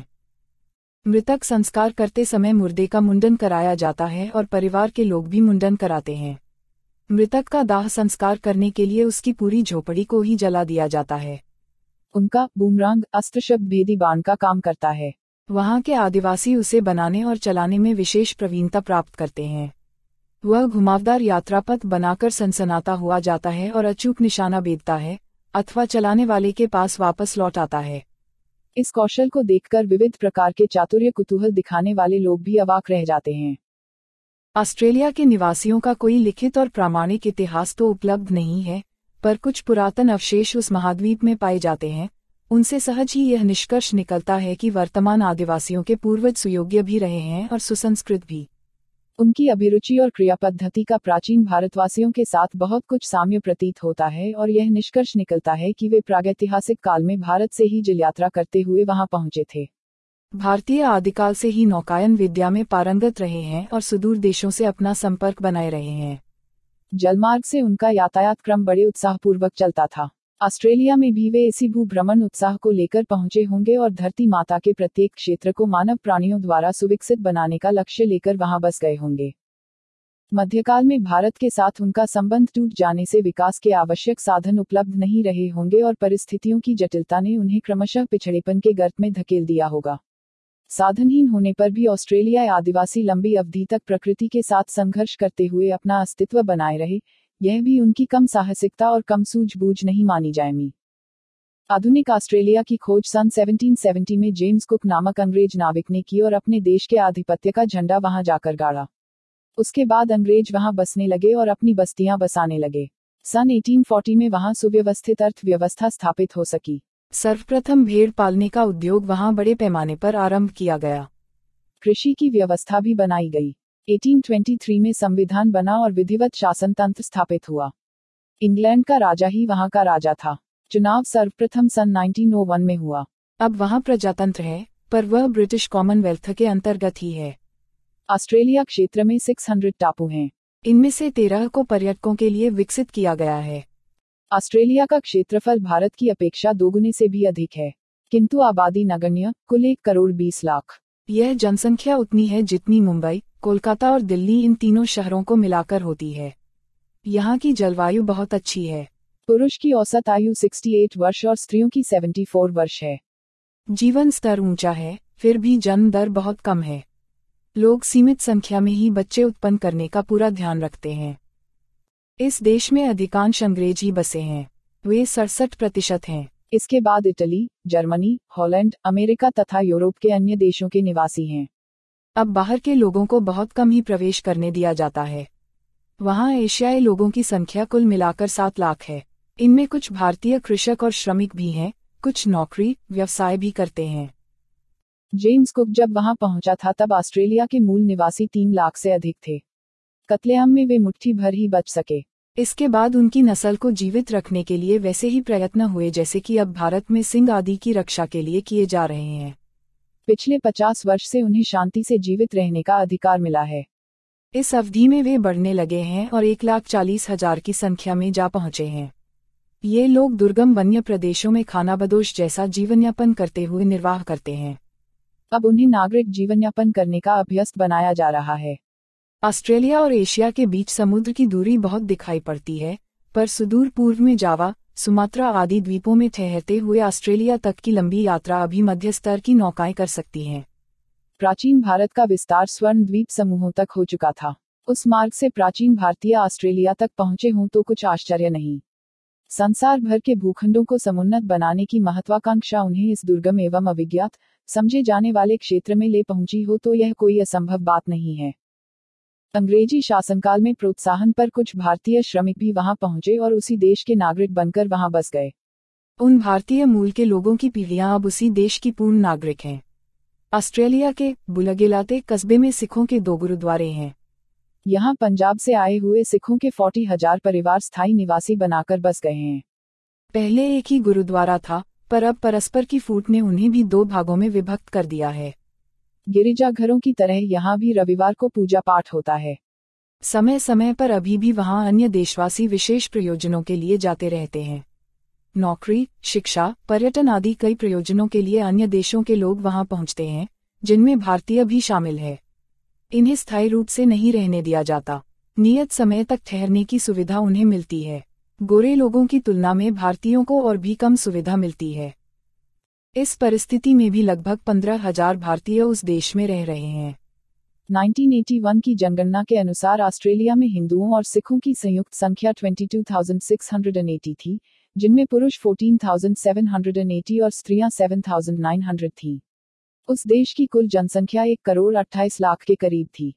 मृतक संस्कार करते समय मुर्दे का मुंडन कराया जाता है और परिवार के लोग भी मुंडन कराते हैं। मृतक का दाह संस्कार करने के लिए उसकी पूरी झोपड़ी को ही जला दिया जाता है। उनका बूमरांग अस्त्र शब्द भेदी बाण का काम करता है। वहाँ के आदिवासी उसे बनाने और चलाने में विशेष प्रवीणता प्राप्त करते हैं। वह घुमावदार यात्रापथ बनाकर सनसनाता हुआ जाता है और अचूक निशाना बेधता है अथवा चलाने वाले के पास वापस लौट आता है। इस कौशल को देखकर विविध प्रकार के चातुर्य कुतूहल दिखाने वाले लोग भी अवाक रह जाते हैं। ऑस्ट्रेलिया के निवासियों का कोई लिखित और प्रामाणिक इतिहास तो उपलब्ध नहीं है, पर कुछ पुरातन अवशेष उस महाद्वीप में पाए जाते हैं। उनसे सहज ही यह निष्कर्ष निकलता है कि वर्तमान आदिवासियों के पूर्वज सुयोग्य भी रहे हैं और सुसंस्कृत भी। उनकी अभिरुचि और क्रिया पद्धति का प्राचीन भारतवासियों के साथ बहुत कुछ साम्य प्रतीत होता है और यह निष्कर्ष निकलता है कि वे प्रागैतिहासिक काल में भारत से ही जल यात्रा करते हुए वहां पहुंचे थे। भारतीय आदिकाल से ही नौकायन विद्या में पारंगत रहे हैं और सुदूर देशों से अपना संपर्क बनाए रहे हैं। जलमार्ग से उनका यातायात क्रम बड़े उत्साहपूर्वक चलता था। ऑस्ट्रेलिया में भी वे इसी भूभ्रमण उत्साह को लेकर पहुंचे होंगे और धरती माता के प्रत्येक क्षेत्र को मानव प्राणियों द्वारा सुविकसित बनाने का लक्ष्य लेकर वहां बस गए होंगे। मध्यकाल में भारत के साथ उनका संबंध टूट जाने से विकास के आवश्यक साधन उपलब्ध नहीं रहे होंगे और परिस्थितियों की जटिलता ने उन्हें क्रमशः पिछड़ेपन के गर्त में धकेल दिया होगा। साधनहीन होने पर भी ऑस्ट्रेलियाई आदिवासी लंबी अवधि तक प्रकृति के साथ संघर्ष करते हुए अपना अस्तित्व बनाए रहे, यह भी उनकी कम साहसिकता और कम सूझबूझ नहीं मानी जाएगी। आधुनिक ऑस्ट्रेलिया की खोज सन सत्रह सौ सत्तर में जेम्स कुक नामक अंग्रेज नाविक ने की और अपने देश के आधिपत्य का झंडा वहां जाकर गाड़ा। उसके बाद अंग्रेज वहां बसने लगे और अपनी बस्तियां बसाने लगे। सन अठारह सौ चालीस में वहां सुव्यवस्थित अर्थव्यवस्था स्थापित हो सकी। सर्वप्रथम भेड़ पालने का उद्योग वहां बड़े पैमाने पर आरंभ किया गया। कृषि की व्यवस्था भी बनाई गई। अठारह सौ तेईस में संविधान बना और विधिवत शासन तंत्र स्थापित हुआ। इंग्लैंड का राजा ही वहां का राजा था। चुनाव सर्वप्रथम सन उन्नीस सौ एक में हुआ। अब वहां प्रजातंत्र है, पर वह ब्रिटिश कॉमनवेल्थ के अंतर्गत ही है। ऑस्ट्रेलिया क्षेत्र में छह सौ टापू हैं। इनमें से तेरह को पर्यटकों के लिए विकसित किया गया है। ऑस्ट्रेलिया का क्षेत्रफल भारत की अपेक्षा दोगुने से भी अधिक है, किंतु आबादी नगण्य, कुल एक करोड़ बीस लाख। यह जनसंख्या उतनी है जितनी मुंबई, कोलकाता और दिल्ली इन तीनों शहरों को मिलाकर होती है। यहाँ की जलवायु बहुत अच्छी है। पुरुष की औसत आयु अड़सठ वर्ष और स्त्रियों की चौहत्तर वर्ष है। जीवन स्तर ऊंचा है, फिर भी जन्म दर बहुत कम है। लोग सीमित संख्या में ही बच्चे उत्पन्न करने का पूरा ध्यान रखते हैं। इस देश में अधिकांश अंग्रेज ही बसे हैं, वे सड़सठ प्रतिशत हैं। इसके बाद इटली, जर्मनी, हॉलैंड, अमेरिका तथा यूरोप के अन्य देशों के निवासी हैं। अब बाहर के लोगों को बहुत कम ही प्रवेश करने दिया जाता है। वहाँ एशियाई लोगों की संख्या कुल मिलाकर सात लाख है। इनमें कुछ भारतीय कृषक और श्रमिक भी हैं, कुछ नौकरी, व्यवसाय भी करते हैं। जेम्स कुक जब वहां पहुंचा था तब ऑस्ट्रेलिया के मूल निवासी तीन लाख से अधिक थे। कत्लेआम में वे मुट्ठी भर ही बच सके। इसके बाद उनकी नस्ल को जीवित रखने के लिए वैसे ही प्रयत्न हुए जैसे कि अब भारत में सिंह आदि की रक्षा के लिए किए जा रहे हैं। पिछले पचास वर्ष से उन्हें शांति से जीवित रहने का अधिकार मिला है। इस अवधि में वे बढ़ने लगे हैं और एक लाख चालीस हजार की संख्या में जा पहुंचे हैं। ये लोग दुर्गम वन्य प्रदेशों में खानाबदोश जैसा जीवनयापन करते हुए निर्वाह करते हैं। अब उन्हें नागरिक जीवनयापन करने का अभ्यस्त बनाया जा रहा है। ऑस्ट्रेलिया और एशिया के बीच समुद्र की दूरी बहुत दिखाई पड़ती है, पर सुदूर पूर्व में जावा, सुमात्रा आदि द्वीपों में ठहरते हुए ऑस्ट्रेलिया तक की लंबी यात्रा अभी मध्य स्तर की नौकाएं कर सकती हैं। प्राचीन भारत का विस्तार स्वर्ण द्वीप समूहों तक हो चुका था। उस मार्ग से प्राचीन भारतीय ऑस्ट्रेलिया तक पहुंचे हों तो कुछ आश्चर्य नहीं। संसार भर के भूखंडों को समुन्नत बनाने की महत्वाकांक्षा उन्हें इस दुर्गम एवं अविज्ञात समझे जाने वाले क्षेत्र में ले पहुंची हो तो यह कोई असंभव बात नहीं है। अंग्रेजी शासनकाल में प्रोत्साहन पर कुछ भारतीय श्रमिक भी वहां पहुंचे और उसी देश के नागरिक बनकर वहां बस गए। उन भारतीय मूल के लोगों की पीढ़ियां अब उसी देश की पूर्ण नागरिक हैं। ऑस्ट्रेलिया के बुलगेलाते कस्बे में सिखों के दो गुरुद्वारे हैं। यहाँ पंजाब से आए हुए सिखों के चालीस हजार परिवार स्थायी निवासी बनाकर बस गए हैं। पहले एक ही गुरुद्वारा था, पर अब परस्पर की फूट ने उन्हें भी दो भागों में विभक्त कर दिया है। गिरिजाघरों की तरह यहाँ भी रविवार को पूजा पाठ होता है। समय समय पर अभी भी वहाँ अन्य देशवासी विशेष प्रयोजनों के लिए जाते रहते हैं। नौकरी, शिक्षा, पर्यटन आदि कई प्रयोजनों के लिए अन्य देशों के लोग वहाँ पहुँचते हैं, जिनमें भारतीय भी शामिल है। इन्हें स्थायी रूप से नहीं रहने दिया जाता। नियत समय तक ठहरने की सुविधा उन्हें मिलती है। गोरे लोगों की तुलना में भारतीयों को और भी कम सुविधा मिलती है। इस परिस्थिति में भी लगभग पंद्रह हजार भारतीय उस देश में रह रहे हैं। उन्नीस सौ इक्यासी की जनगणना के अनुसार ऑस्ट्रेलिया में हिंदुओं और सिखों की संयुक्त संख्या बाईस हजार छह सौ अस्सी थी, जिनमें पुरुष चौदह हजार सात सौ अस्सी और स्त्रियां सात हजार नौ सौ थीं। उस देश की कुल जनसंख्या एक करोड़ अट्ठाईस लाख के करीब थी।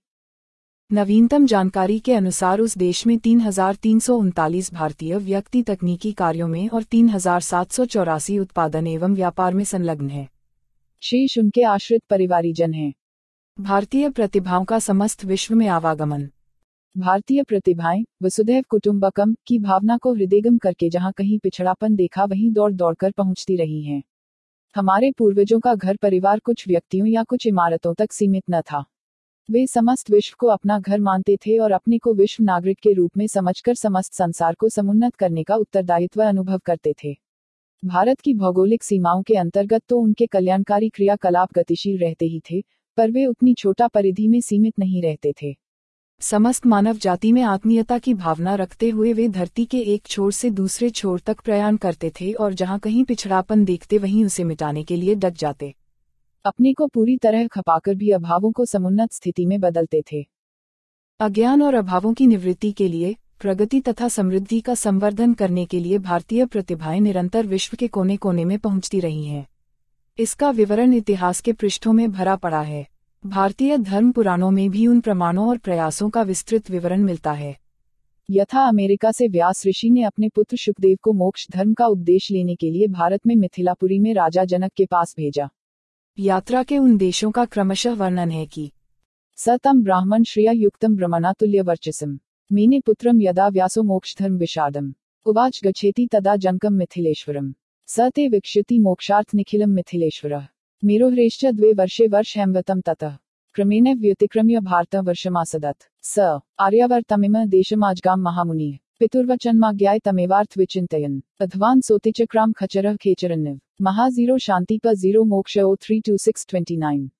नवीनतम जानकारी के अनुसार उस देश में तीन हजार तीन सौ उनतालीस भारतीय व्यक्ति तकनीकी कार्यों में और तीन हजार सात सौ चौरासी उत्पादन एवं व्यापार में संलग्न हैं। शेष उनके आश्रित परिवारीजन हैं। भारतीय प्रतिभाओं का समस्त विश्व में आवागमन। भारतीय प्रतिभाएं वसुधैव कुटुंबकम की भावना को हृदयगम करके जहां कहीं पिछड़ापन देखा वहीं दौड़ दौड़कर पहुंचती रही हैं। हमारे पूर्वजों का घर परिवार कुछ व्यक्तियों या कुछ इमारतों तक सीमित न था। वे समस्त विश्व को अपना घर मानते थे और अपने को विश्व नागरिक के रूप में समझकर समस्त संसार को समुन्नत करने का उत्तरदायित्व अनुभव करते थे। भारत की भौगोलिक सीमाओं के अंतर्गत तो उनके कल्याणकारी क्रियाकलाप गतिशील रहते ही थे, पर वे उतनी छोटा परिधि में सीमित नहीं रहते थे। समस्त मानव जाति में आत्मीयता की भावना रखते हुए वे धरती के एक छोर से दूसरे छोर तक प्रयाण करते थे और जहां कहीं पिछड़ापन देखते वहीं उसे मिटाने के लिए डट जाते। अपने को पूरी तरह खपाकर भी अभावों को समुन्नत स्थिति में बदलते थे। अज्ञान और अभावों की निवृत्ति के लिए, प्रगति तथा समृद्धि का संवर्धन करने के लिए भारतीय प्रतिभाएं निरंतर विश्व के कोने कोने में पहुंचती रही हैं। इसका विवरण इतिहास के पृष्ठों में भरा पड़ा है। भारतीय धर्म पुराणों में भी उन प्रमाणों और प्रयासों का विस्तृत विवरण मिलता है। यथा अमेरिका से व्यास ऋषि ने अपने पुत्र शुकदेव को मोक्ष धर्म का उपदेश लेने के लिए भारत में मिथिलापुरी में राजा जनक के पास भेजा। यात्रा के उन देशों का क्रमशः वर्णन है कि सतम ब्राह्मण श्रिया युक्तम ब्रह्मणातुल्य वर्चसम मेने पुत्रम यदा व्यासो मोक्ष धर्म विषादम उवाच गच्छेति तदा जनकम मिथिलेश्वरम स ते विक्षिति मोक्षार्थ निखिलम मिथिलेश्वरः मेरोहरेश्च द्वे वर्षे वर्ष हेमवतम ततः क्रमेण व्युतिक्रम्य भारत वर्षमासदत स आर्यावर्तमिम देशमाजगाम महामुनि पितुर्वचन्माज्ञाय तमेवार्थ विचिन्तयन् अध्वान् सोतिचक्राम खचरः खेचरन्निव महाजीरो शांति प जीरो मोक्ष o three two six twenty nine.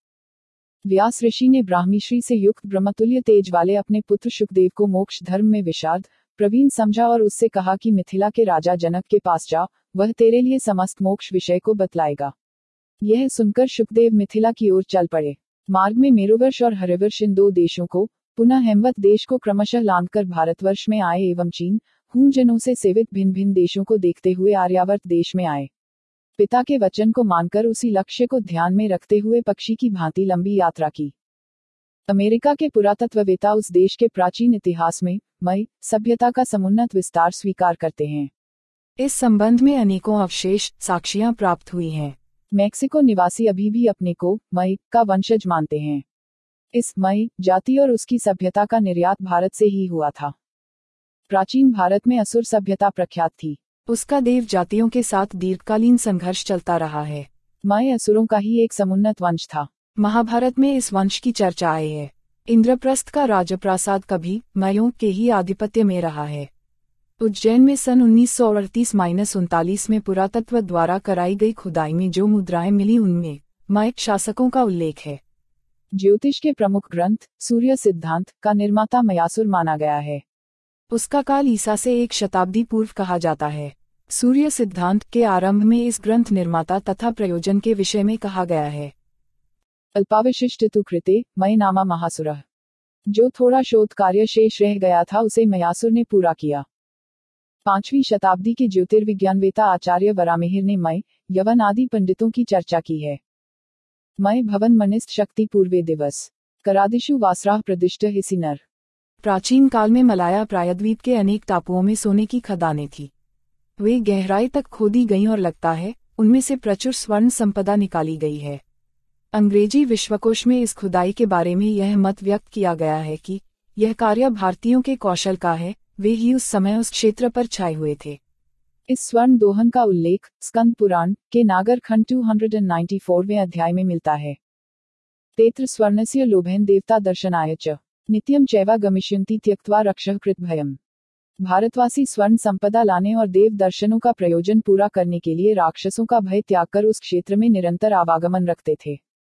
Vyas ऋषि ने ब्राह्मीश्री से युक्त ब्रह्मतुल्य तेज वाले अपने पुत्र शुकदेव को मोक्ष धर्म में विशारद प्रवीण समझा और उससे कहा कि मिथिला के राजा जनक के पास जा, वह तेरे लिए समस्त मोक्ष विषय को बतलाएगा। यह सुनकर शुकदेव मिथिला की ओर चल पड़े। मार्ग में मेरुवर्ष और हरिवर्ष इन दो देशों को, पुनः हेमवत देश को क्रमशः लांघकर भारतवर्ष में आए एवं चीन, हून जनों से सेवित भिन्न भिन्न देशों को देखते हुए आर्यावर्त देश में आए। पिता के वचन को मानकर उसी लक्ष्य को ध्यान में रखते हुए पक्षी की भांति लंबी यात्रा की। अमेरिका के पुरातत्ववेत्ता उस देश के प्राचीन इतिहास में मय सभ्यता का समुन्नत विस्तार स्वीकार करते हैं। इस संबंध में अनेकों अवशेष साक्ष्यां प्राप्त हुई हैं। मैक्सिको निवासी अभी भी अपने को मय का वंशज मानते हैं। इस मय जाति और उसकी सभ्यता का निर्यात भारत से ही हुआ था। प्राचीन भारत में असुर सभ्यता प्रख्यात थी। उसका देव जातियों के साथ दीर्घकालीन संघर्ष चलता रहा है। मय असुरों का ही एक समुन्नत वंश था। महाभारत में इस वंश की चर्चा आई है। इंद्रप्रस्थ का राजप्रासाद कभी मयों के ही आधिपत्य में रहा है। उज्जैन में सन उन्नीस सौ अड़तीस उनतालीस में पुरातत्व द्वारा कराई गई खुदाई में जो मुद्राएं मिली उनमें मयक शासकों का उल्लेख है। ज्योतिष के प्रमुख ग्रंथ सूर्य सिद्धांत का निर्माता मयासुर माना गया है। उसका काल ईसा से एक शताब्दी पूर्व कहा जाता है। सूर्य सिद्धांत के आरंभ में इस ग्रंथ निर्माता तथा प्रयोजन के विषय में कहा गया है। अल्पाविशिष्ट तु कृते मय नामा महासुरः। जो थोड़ा शोध कार्य शेष रह गया था उसे मयासुर ने पूरा किया। पांचवी शताब्दी के ज्योतिर्विज्ञानवेता आचार्य वरामिहिर ने मय यवन आदि पंडितों की चर्चा की है। मय भवन मनिस्त शक्ति पूर्वे दिवस करादिशु वासराह प्रदिष्ट हिसिनर। प्राचीन काल में मलाया प्रायद्वीप के अनेक टापुओं में सोने की खदानें थी। वे गहराई तक खोदी गईं और लगता है उनमें से प्रचुर स्वर्ण संपदा निकाली गई है। अंग्रेजी विश्वकोश में इस खुदाई के बारे में यह मत व्यक्त किया गया है कि यह कार्य भारतीयों के कौशल का है, वे ही उस समय उस क्षेत्र पर छाए हुए थे। इस स्वर्ण दोहन का उल्लेख स्कंद पुराण के नागर खंड दो सौ चौरानवें अध्याय में मिलता है। तेत्र स्वर्णस्य लोभेन देवता दर्शनाय च नित्यम चैवा गमिष्यन्ति त्यक्त्वा रक्षः कृत भयम्। भारतवासी स्वर्ण संपदा लाने और देव दर्शनों का प्रयोजन पूरा करने के लिए राक्षसों का भय त्याग कर उस क्षेत्र में निरंतर आवागमन रखते थे।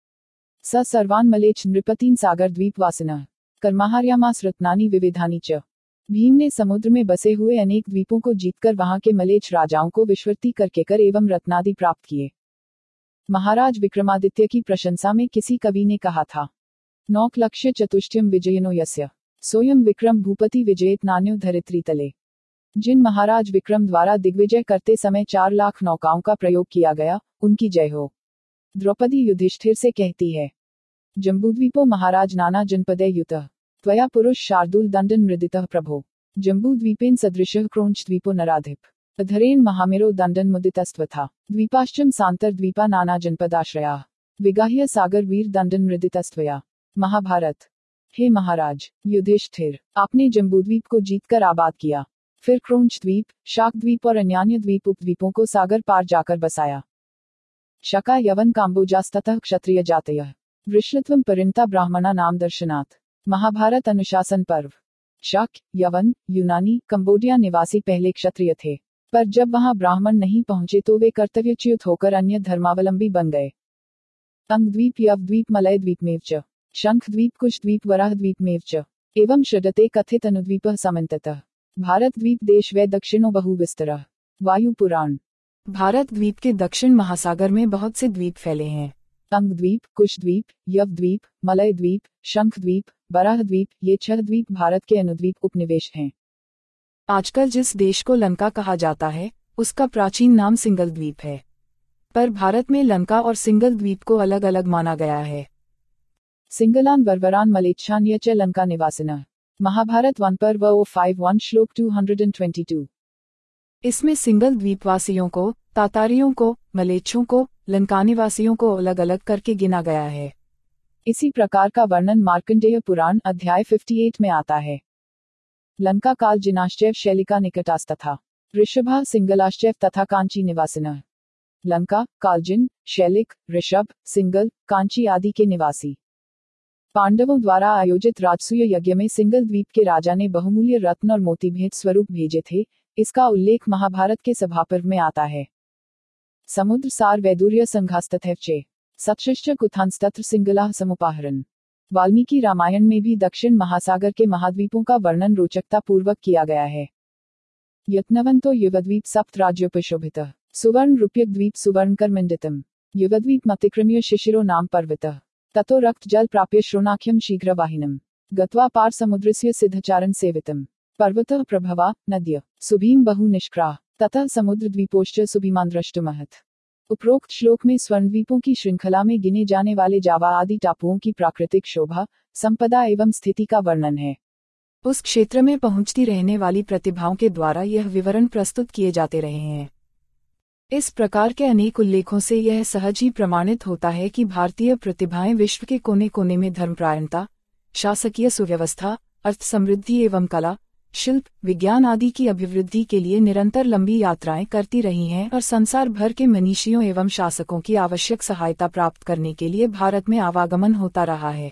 स सर्वान् मलेच्छ नृपतीन् सागर द्वीप वासिनः कर्माहार्यामास रत्नानि विविधानि च। भीम ने समुद्र में बसे हुए अनेक द्वीपों को जीतकर वहां के मलेच्छ राजाओं को विश्वृति करके कर एवं रत्नादि प्राप्त किए। महाराज विक्रमादित्य की प्रशंसा में किसी कवि ने कहा था, नौक लक्ष्य चतुष्टयम विजयनो यस्य सोयम विक्रम भूपति विजयत नान्यो धरित्री तले। जिन महाराज विक्रम द्वारा दिग्विजय करते समय चार लाख नौकाओं का प्रयोग किया गया, उनकी जय हो। द्रौपदी युधिष्ठिर से कहती है, जम्बूद्वीपो महाराज नाना जनपदे युतः त्वया पुरुष शार्दूल दंडन मृदितः प्रभो। जम्बूद्वीपेन सदृशः क्रोंच द्वीपो नराधिप अधरेन महामेरो दंडन मुदितस्त्वथा द्वीपाश्चम सांतर द्वीपा नाना जनपदाश्रया विगाह्य सागर वीर दंडन मृदितस्त्वया। महाभारत। हे महाराज युधिष्ठिर, आपने जम्बूद्वीप को जीतकर आबाद किया, फिर क्रोंच द्वीप, शाक द्वीप और अन्यान्य द्वीप उपद्वीपों को सागर पार जाकर बसाया। शका यवन काम्बोजास्ततः क्षत्रिय जातयः वृषत्वं परिणता ब्राह्मणा नाम दर्शनात्। महाभारत अनुशासन पर्व। शाक, यवन, यूनानी, कंबोडिया निवासी पहले क्षत्रिय थे, पर जब वहां ब्राह्मण नहीं पहुंचे तो वे कर्तव्यच्युत होकर अन्य धर्मावलंबी बन गए। अंगद्वीप, यवद्वीप, मलय द्वीपमेव च शंख द्वीप, कुश द्वीप, वराह द्वीपमेव च एवं षडते कथित अनुद्वीपः समन्ततः भारत द्वीप देश व दक्षिणो बहु विस्तरः। वायु पुराण। भारत द्वीप के दक्षिण महासागर में बहुत से द्वीप फैले हैं। अंगद्वीप, कुश द्वीप, यवद्वीप, मलय द्वीप, शंख द्वीप, वराह द्वीप, ये छह द्वीप भारत के अनुद्वीप उपनिवेश हैं। आजकल जिस देश को लंका कहा जाता है, उसका प्राचीन नाम सिंगल द्वीप है, पर भारत में लंका और सिंगल द्वीप को अलग अलग माना गया है। सिंगलान वर्वरान मलेच्छान यच लंका निवासिनः। महाभारत वन पर्व ओ फाइव वन श्लोक टू हंड्रेड ट्वेंटी टू। इसमें सिंगल द्वीपवासियों को, तातारियों को, मलेच्छों को, लंकानिवासियों को अलग अलग करके गिना गया है। इसी प्रकार का वर्णन मार्कंडेय पुराण अध्याय अट्ठावन में आता है। लंका काल जिनाश्चैव शैलिका निकटास्तथा ऋषभा सिंगलाश्चैव तथा कांची निवासिनः। लंका, कालजिन, शैलिक, ऋषभ, सिंगल, कांची आदि के निवासी। पांडवों द्वारा आयोजित राजसूय यज्ञ में सिंगल द्वीप के राजा ने बहुमूल्य रत्न और मोती भेंट स्वरूप भेजे थे। इसका उल्लेख महाभारत के सभापर्व में आता है। समुद्र सार वैदुर्य संघास्तथैवचे सत्शिष्ट कुथांस्तत्र सिंगलाः समुपाहरन्। वाल्मीकि रामायण में भी दक्षिण महासागर के महाद्वीपों का वर्णन रोचकता पूर्वक किया गया है। यत्नवंतो युवद्वीप सप्त राज्योपशोभितः सुवर्ण रूप्यक द्वीप सुवर्णकर्मण्डितम्। युवद्वीप मतिक्रम्य शिशिरो नाम पर्वतः ततो रक्त जल प्राप्य श्रोणाख्यम शीघ्रवाहिनम्। गत्वा पार समुद्रस्य सिद्धचारण सेवितम्। पर्वतः प्रभवा नद्य सुभीम बहु निष्क्राः ततः समुद्र द्वीपोश्च सुभीमान द्रष्टुमहत्। उपरोक्त श्लोक में स्वर्णद्वीपों की श्रृंखला में गिने जाने वाले जावा आदि टापुओं की प्राकृतिक शोभा, संपदा एवं स्थिति का वर्णन है। उस क्षेत्र में पहुंचती रहने वाली प्रतिभाओं के द्वारा यह विवरण प्रस्तुत किए जाते रहे हैं। इस प्रकार के अनेक उल्लेखों से यह सहज ही प्रमाणित होता है कि भारतीय प्रतिभाएं विश्व के कोने कोने में धर्मपरायणता, शासकीय सुव्यवस्था, अर्थ समृद्धि एवं कला, शिल्प, विज्ञान आदि की अभिवृद्धि के लिए निरंतर लंबी यात्राएं करती रही हैं और संसार भर के मनीषियों एवं शासकों की आवश्यक सहायता प्राप्त करने के लिए भारत में आवागमन होता रहा है।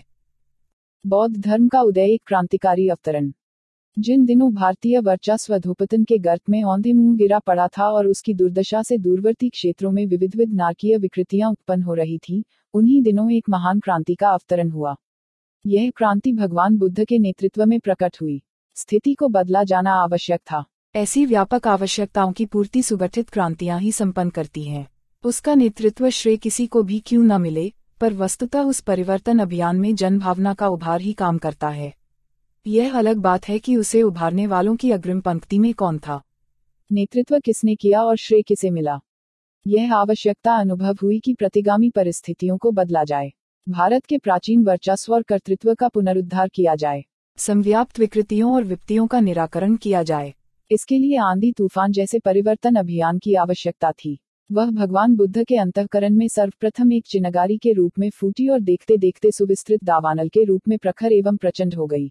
बौद्ध धर्म का उदय एक क्रांतिकारी अवतरण। जिन दिनों भारतीय वर्चस्व अधोपतन के गर्त में औंधे मुंह गिरा पड़ा था और उसकी दुर्दशा से दूरवर्ती क्षेत्रों में विविध विध नारकीय विकृतियां उत्पन्न हो रही थीं, उन्हीं दिनों एक महान क्रांति का अवतरण हुआ। यह क्रांति भगवान बुद्ध के नेतृत्व में प्रकट हुई। स्थिति को बदला जाना आवश्यक था। ऐसी व्यापक आवश्यकताओं की पूर्ति सुगठित क्रांतियां ही संपन्न करती हैं। उसका नेतृत्व श्रेय किसी को भी क्यों न मिले, पर वस्तुतः उस परिवर्तन अभियान में जनभावना का उभार ही काम करता है। यह अलग बात है कि उसे उभारने वालों की अग्रिम पंक्ति में कौन था, नेतृत्व किसने किया और श्रेय किसे मिला। यह आवश्यकता अनुभव हुई कि प्रतिगामी परिस्थितियों को बदला जाए, भारत के प्राचीन वर्चस्व और कर्तृत्व का पुनरुद्धार किया जाए, संव्याप्त विकृतियों और विपत्तियों का निराकरण किया जाए। इसके लिए आंधी तूफान जैसे परिवर्तन अभियान की आवश्यकता थी। वह भगवान बुद्ध के अंतःकरण में सर्वप्रथम एक चिनगारी के रूप में फूटी और देखते देखते सुविस्तृत दावानल के रूप में प्रखर एवं प्रचंड हो गई।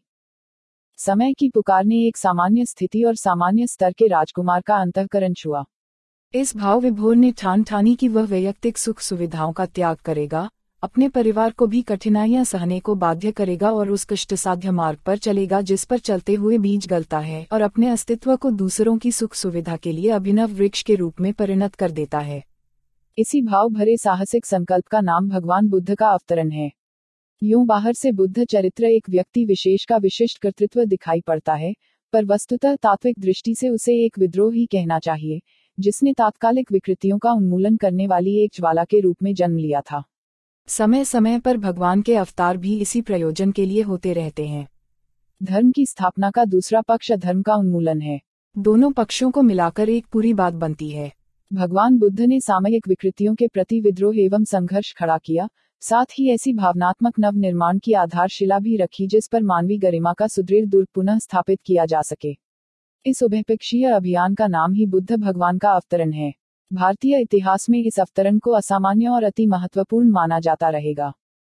समय की पुकार ने एक सामान्य स्थिति और सामान्य स्तर के राजकुमार का अंतःकरण छुआ। इस भाव विभोर ने ठान ठानी कि वह वैयक्तिक सुख सुविधाओं का त्याग करेगा, अपने परिवार को भी कठिनाइयां सहने को बाध्य करेगा और उस कष्टसाध्य मार्ग पर चलेगा जिस पर चलते हुए बीज गलता है और अपने अस्तित्व को दूसरों की सुख सुविधा के लिए अभिनव वृक्ष के रूप में परिणत कर देता है। इसी भाव भरे साहसिक संकल्प का नाम भगवान बुद्ध का अवतरण है। यूं बाहर से बुद्ध चरित्र एक व्यक्ति विशेष का विशिष्ट कर्तृत्व दिखाई पड़ता है, पर वस्तुतः तात्विक दृष्टि से उसे एक विद्रोह ही कहना चाहिए, जिसने तात्कालिक विकृतियों का उन्मूलन करने वाली एक ज्वाला के रूप में जन्म लिया था। समय समय पर भगवान के अवतार भी इसी प्रयोजन के लिए होते रहते हैं। धर्म की स्थापना का दूसरा पक्ष अधर्म का उन्मूलन है। दोनों पक्षों को मिलाकर एक पूरी बात बनती है। भगवान बुद्ध ने सामयिक विकृतियों के प्रति विद्रोह एवं संघर्ष खड़ा किया, साथ ही ऐसी भावनात्मक नव निर्माण की आधारशिला भी रखी जिस पर मानवीय गरिमा का सुदृढ़ दुर्ग पुनः स्थापित किया जा सके। इस उभयपक्षीय अभियान का नाम ही बुद्ध भगवान का अवतरण है। भारतीय इतिहास में इस अवतरण को असामान्य और अति महत्वपूर्ण माना जाता रहेगा।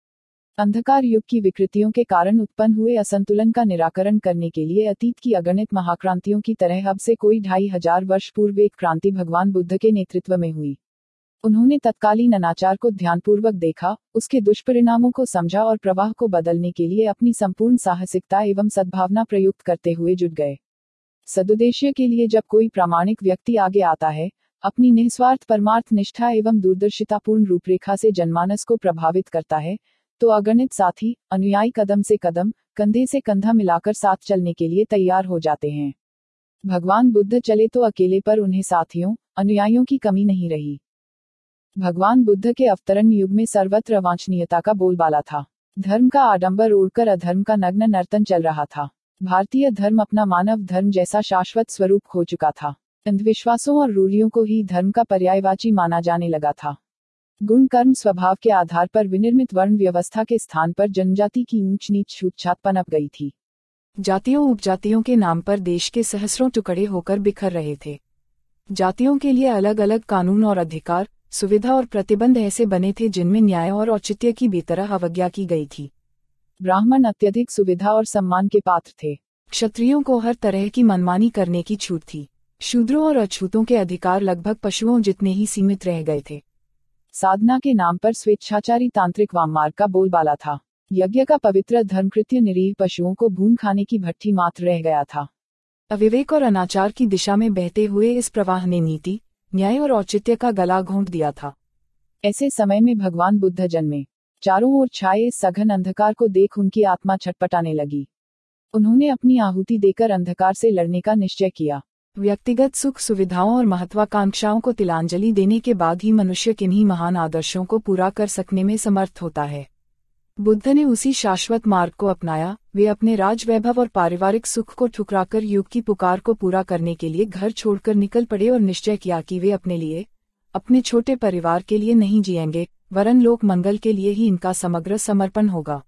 अंधकार युग की विकृतियों के कारण उत्पन्न हुए असंतुलन का निराकरण करने के लिए अतीत की अगणित महाक्रांतियों की तरह अब से कोई ढाई हजार वर्ष पूर्व एक क्रांति भगवान बुद्ध के नेतृत्व में हुई। उन्होंने तत्कालीन अनाचार को ध्यानपूर्वक देखा, उसके दुष्परिणामों को समझा और प्रवाह को बदलने के लिए अपनी संपूर्ण साहसिकता एवं सद्भावना प्रयुक्त करते हुए जुट गए। सदुद्देश्य के लिए जब कोई प्रामाणिक व्यक्ति आगे आता है, अपनी निस्वार्थ परमार्थ निष्ठा एवं दूरदर्शितापूर्ण रूपरेखा से जनमानस को प्रभावित करता है, तो अगणित साथी, अनुयायी कदम से कदम, कंधे से कंधा मिलाकर साथ चलने के लिए तैयार हो जाते हैं। भगवान बुद्ध चले तो अकेले, पर उन्हें साथियों, अनुयायियों की कमी नहीं रही। भगवान बुद्ध के अवतरण युग में सर्वत्र अवांछनीयता का बोलबाला था। धर्म का आडंबर ओढ़कर अधर्म का नग्न नर्तन चल रहा था। भारतीय धर्म अपना मानव धर्म जैसा शाश्वत स्वरूप खो चुका था। अंधविश्वासों और रूढ़ियों को ही धर्म का पर्यायवाची माना जाने लगा था। गुण कर्म स्वभाव के आधार पर विनिर्मित वर्ण व्यवस्था के स्थान पर जनजाति की ऊंच नीच छूतछात पनप गई थी। जातियों उपजातियों के नाम पर देश के सहस्रों टुकड़े होकर बिखर रहे थे। जातियों के लिए अलग अलग कानून और अधिकार, सुविधा और प्रतिबंध ऐसे बने थे जिनमें न्याय और औचित्य की बेतरह अवज्ञा की गई थी। ब्राह्मण अत्यधिक सुविधा और सम्मान के पात्र थे। क्षत्रियों को हर तरह की मनमानी करने की छूट थी। शूद्रों और अछूतों के अधिकार लगभग पशुओं जितने ही सीमित रह गए थे। साधना के नाम पर स्वेच्छाचारी तांत्रिक वाममार्ग का बोलबाला था। यज्ञ का पवित्र धर्मकृत्य निरीह पशुओं को भून खाने की भट्ठी मात्र रह गया था। अविवेक और अनाचार की दिशा में बहते हुए इस प्रवाह ने नीति, न्याय और औचित्य का गला घोंट दिया था। ऐसे समय में भगवान बुद्ध जन्मे। चारों ओर छाए इस सघन अंधकार को देख उनकी आत्मा छटपटाने लगी। उन्होंने अपनी आहुति देकर अंधकार से लड़ने का निश्चय किया। व्यक्तिगत सुख सुविधाओं और महत्वाकांक्षाओं को तिलांजलि देने के बाद ही मनुष्य किन्हीं महान आदर्शों को पूरा कर सकने में समर्थ होता है। बुद्ध ने उसी शाश्वत मार्ग को अपनाया। वे अपने राज वैभव और पारिवारिक सुख को ठुकराकर युग की पुकार को पूरा करने के लिए घर छोड़कर निकल पड़े और निश्चय किया कि वे अपने लिए, अपने छोटे परिवार के लिए नहीं जिएंगे, वरन लोक मंगल के लिए ही इनका समग्र समर्पण होगा।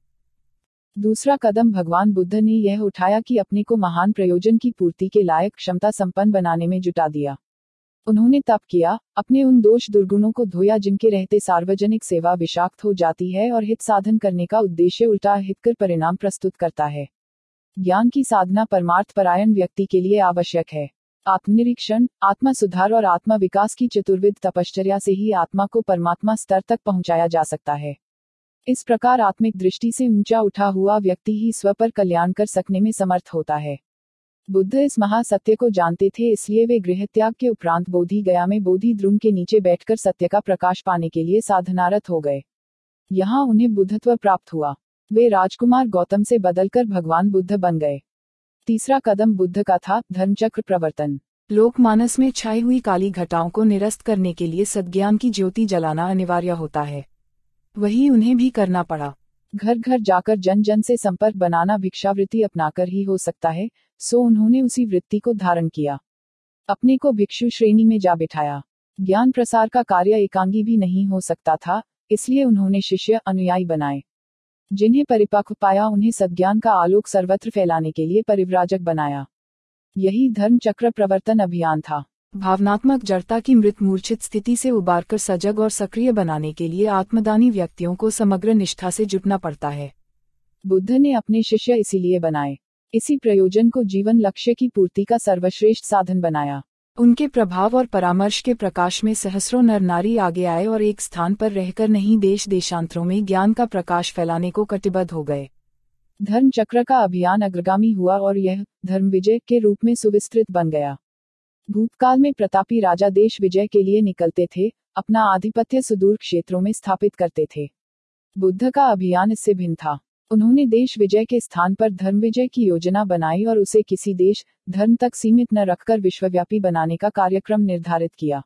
दूसरा कदम भगवान बुद्ध ने यह उठाया कि अपने को महान प्रयोजन की पूर्ति के लायक क्षमता संपन्न बनाने में जुटा दिया। उन्होंने तप किया, अपने उन दोष दुर्गुणों को धोया जिनके रहते सार्वजनिक सेवा विषाक्त हो जाती है और हित साधन करने का उद्देश्य उल्टा हितकर परिणाम प्रस्तुत करता है। ज्ञान की साधना परमार्थ परायण व्यक्ति के लिए आवश्यक है। आत्मनिरीक्षण, आत्मा सुधार और आत्मा विकास की चतुर्विध तपश्चर्या से ही आत्मा को परमात्मा स्तर तक पहुंचाया जा सकता है। इस प्रकार आत्मिक दृष्टि से ऊंचा उठा हुआ व्यक्ति ही स्व पर कल्याण कर सकने में समर्थ होता है। बुद्ध इस महासत्य को जानते थे, इसलिए वे गृह त्याग के उपरांत बोधि गया में बोधि द्रुम के नीचे बैठकर सत्य का प्रकाश पाने के लिए साधनारत हो गए। यहाँ उन्हें बुद्धत्व प्राप्त हुआ। वे राजकुमार गौतम से बदलकर भगवान बुद्ध बन गए। तीसरा कदम बुद्ध का था, धर्मचक्र प्रवर्तन। लोकमानस में छाई हुई काली घटाओं को निरस्त करने के लिए सद्ज्ञान की ज्योति जलाना अनिवार्य होता है। वही उन्हें भी करना पड़ा। घर घर जाकर जन जन से संपर्क बनाना भिक्षावृत्ति अपनाकर ही हो सकता है, सो उन्होंने उसी वृत्ति को धारण किया। अपने को भिक्षु श्रेणी में जा बिठाया। ज्ञान प्रसार का कार्य एकांगी भी नहीं हो सकता था, इसलिए उन्होंने शिष्य अनुयायी बनाए। जिन्हें परिपक्व पाया उन्हें सद्ज्ञान का आलोक सर्वत्र फैलाने के लिए परिव्राजक बनाया। यही धर्म चक्र प्रवर्तन अभियान था। भावनात्मक जड़ता की मृत मूर्छित स्थिति से उबारकर सजग और सक्रिय बनाने के लिए आत्मदानी व्यक्तियों को समग्र निष्ठा से जुटना पड़ता है। बुद्ध ने अपने शिष्य इसीलिए बनाए। इसी प्रयोजन को जीवन लक्ष्य की पूर्ति का सर्वश्रेष्ठ साधन बनाया। उनके प्रभाव और परामर्श के प्रकाश में सहस्रों नर नारी आगे आए और एक स्थान पर रहकर नहीं देश देशांतरों में ज्ञान का प्रकाश फैलाने को कटिबद्ध हो गए। धर्म चक्र का अभियान अग्रगामी हुआ और यह धर्म विजय के रूप में सुविस्तृत बन गया। भूतकाल में प्रतापी राजा देश विजय के लिए निकलते थे, अपना आधिपत्य सुदूर क्षेत्रों में स्थापित करते थे। बुद्ध का अभियान इससे भिन्न था। उन्होंने देश विजय के स्थान पर धर्म विजय की योजना बनाई और उसे किसी देश, धर्म तक सीमित न रखकर विश्वव्यापी बनाने का कार्यक्रम निर्धारित किया।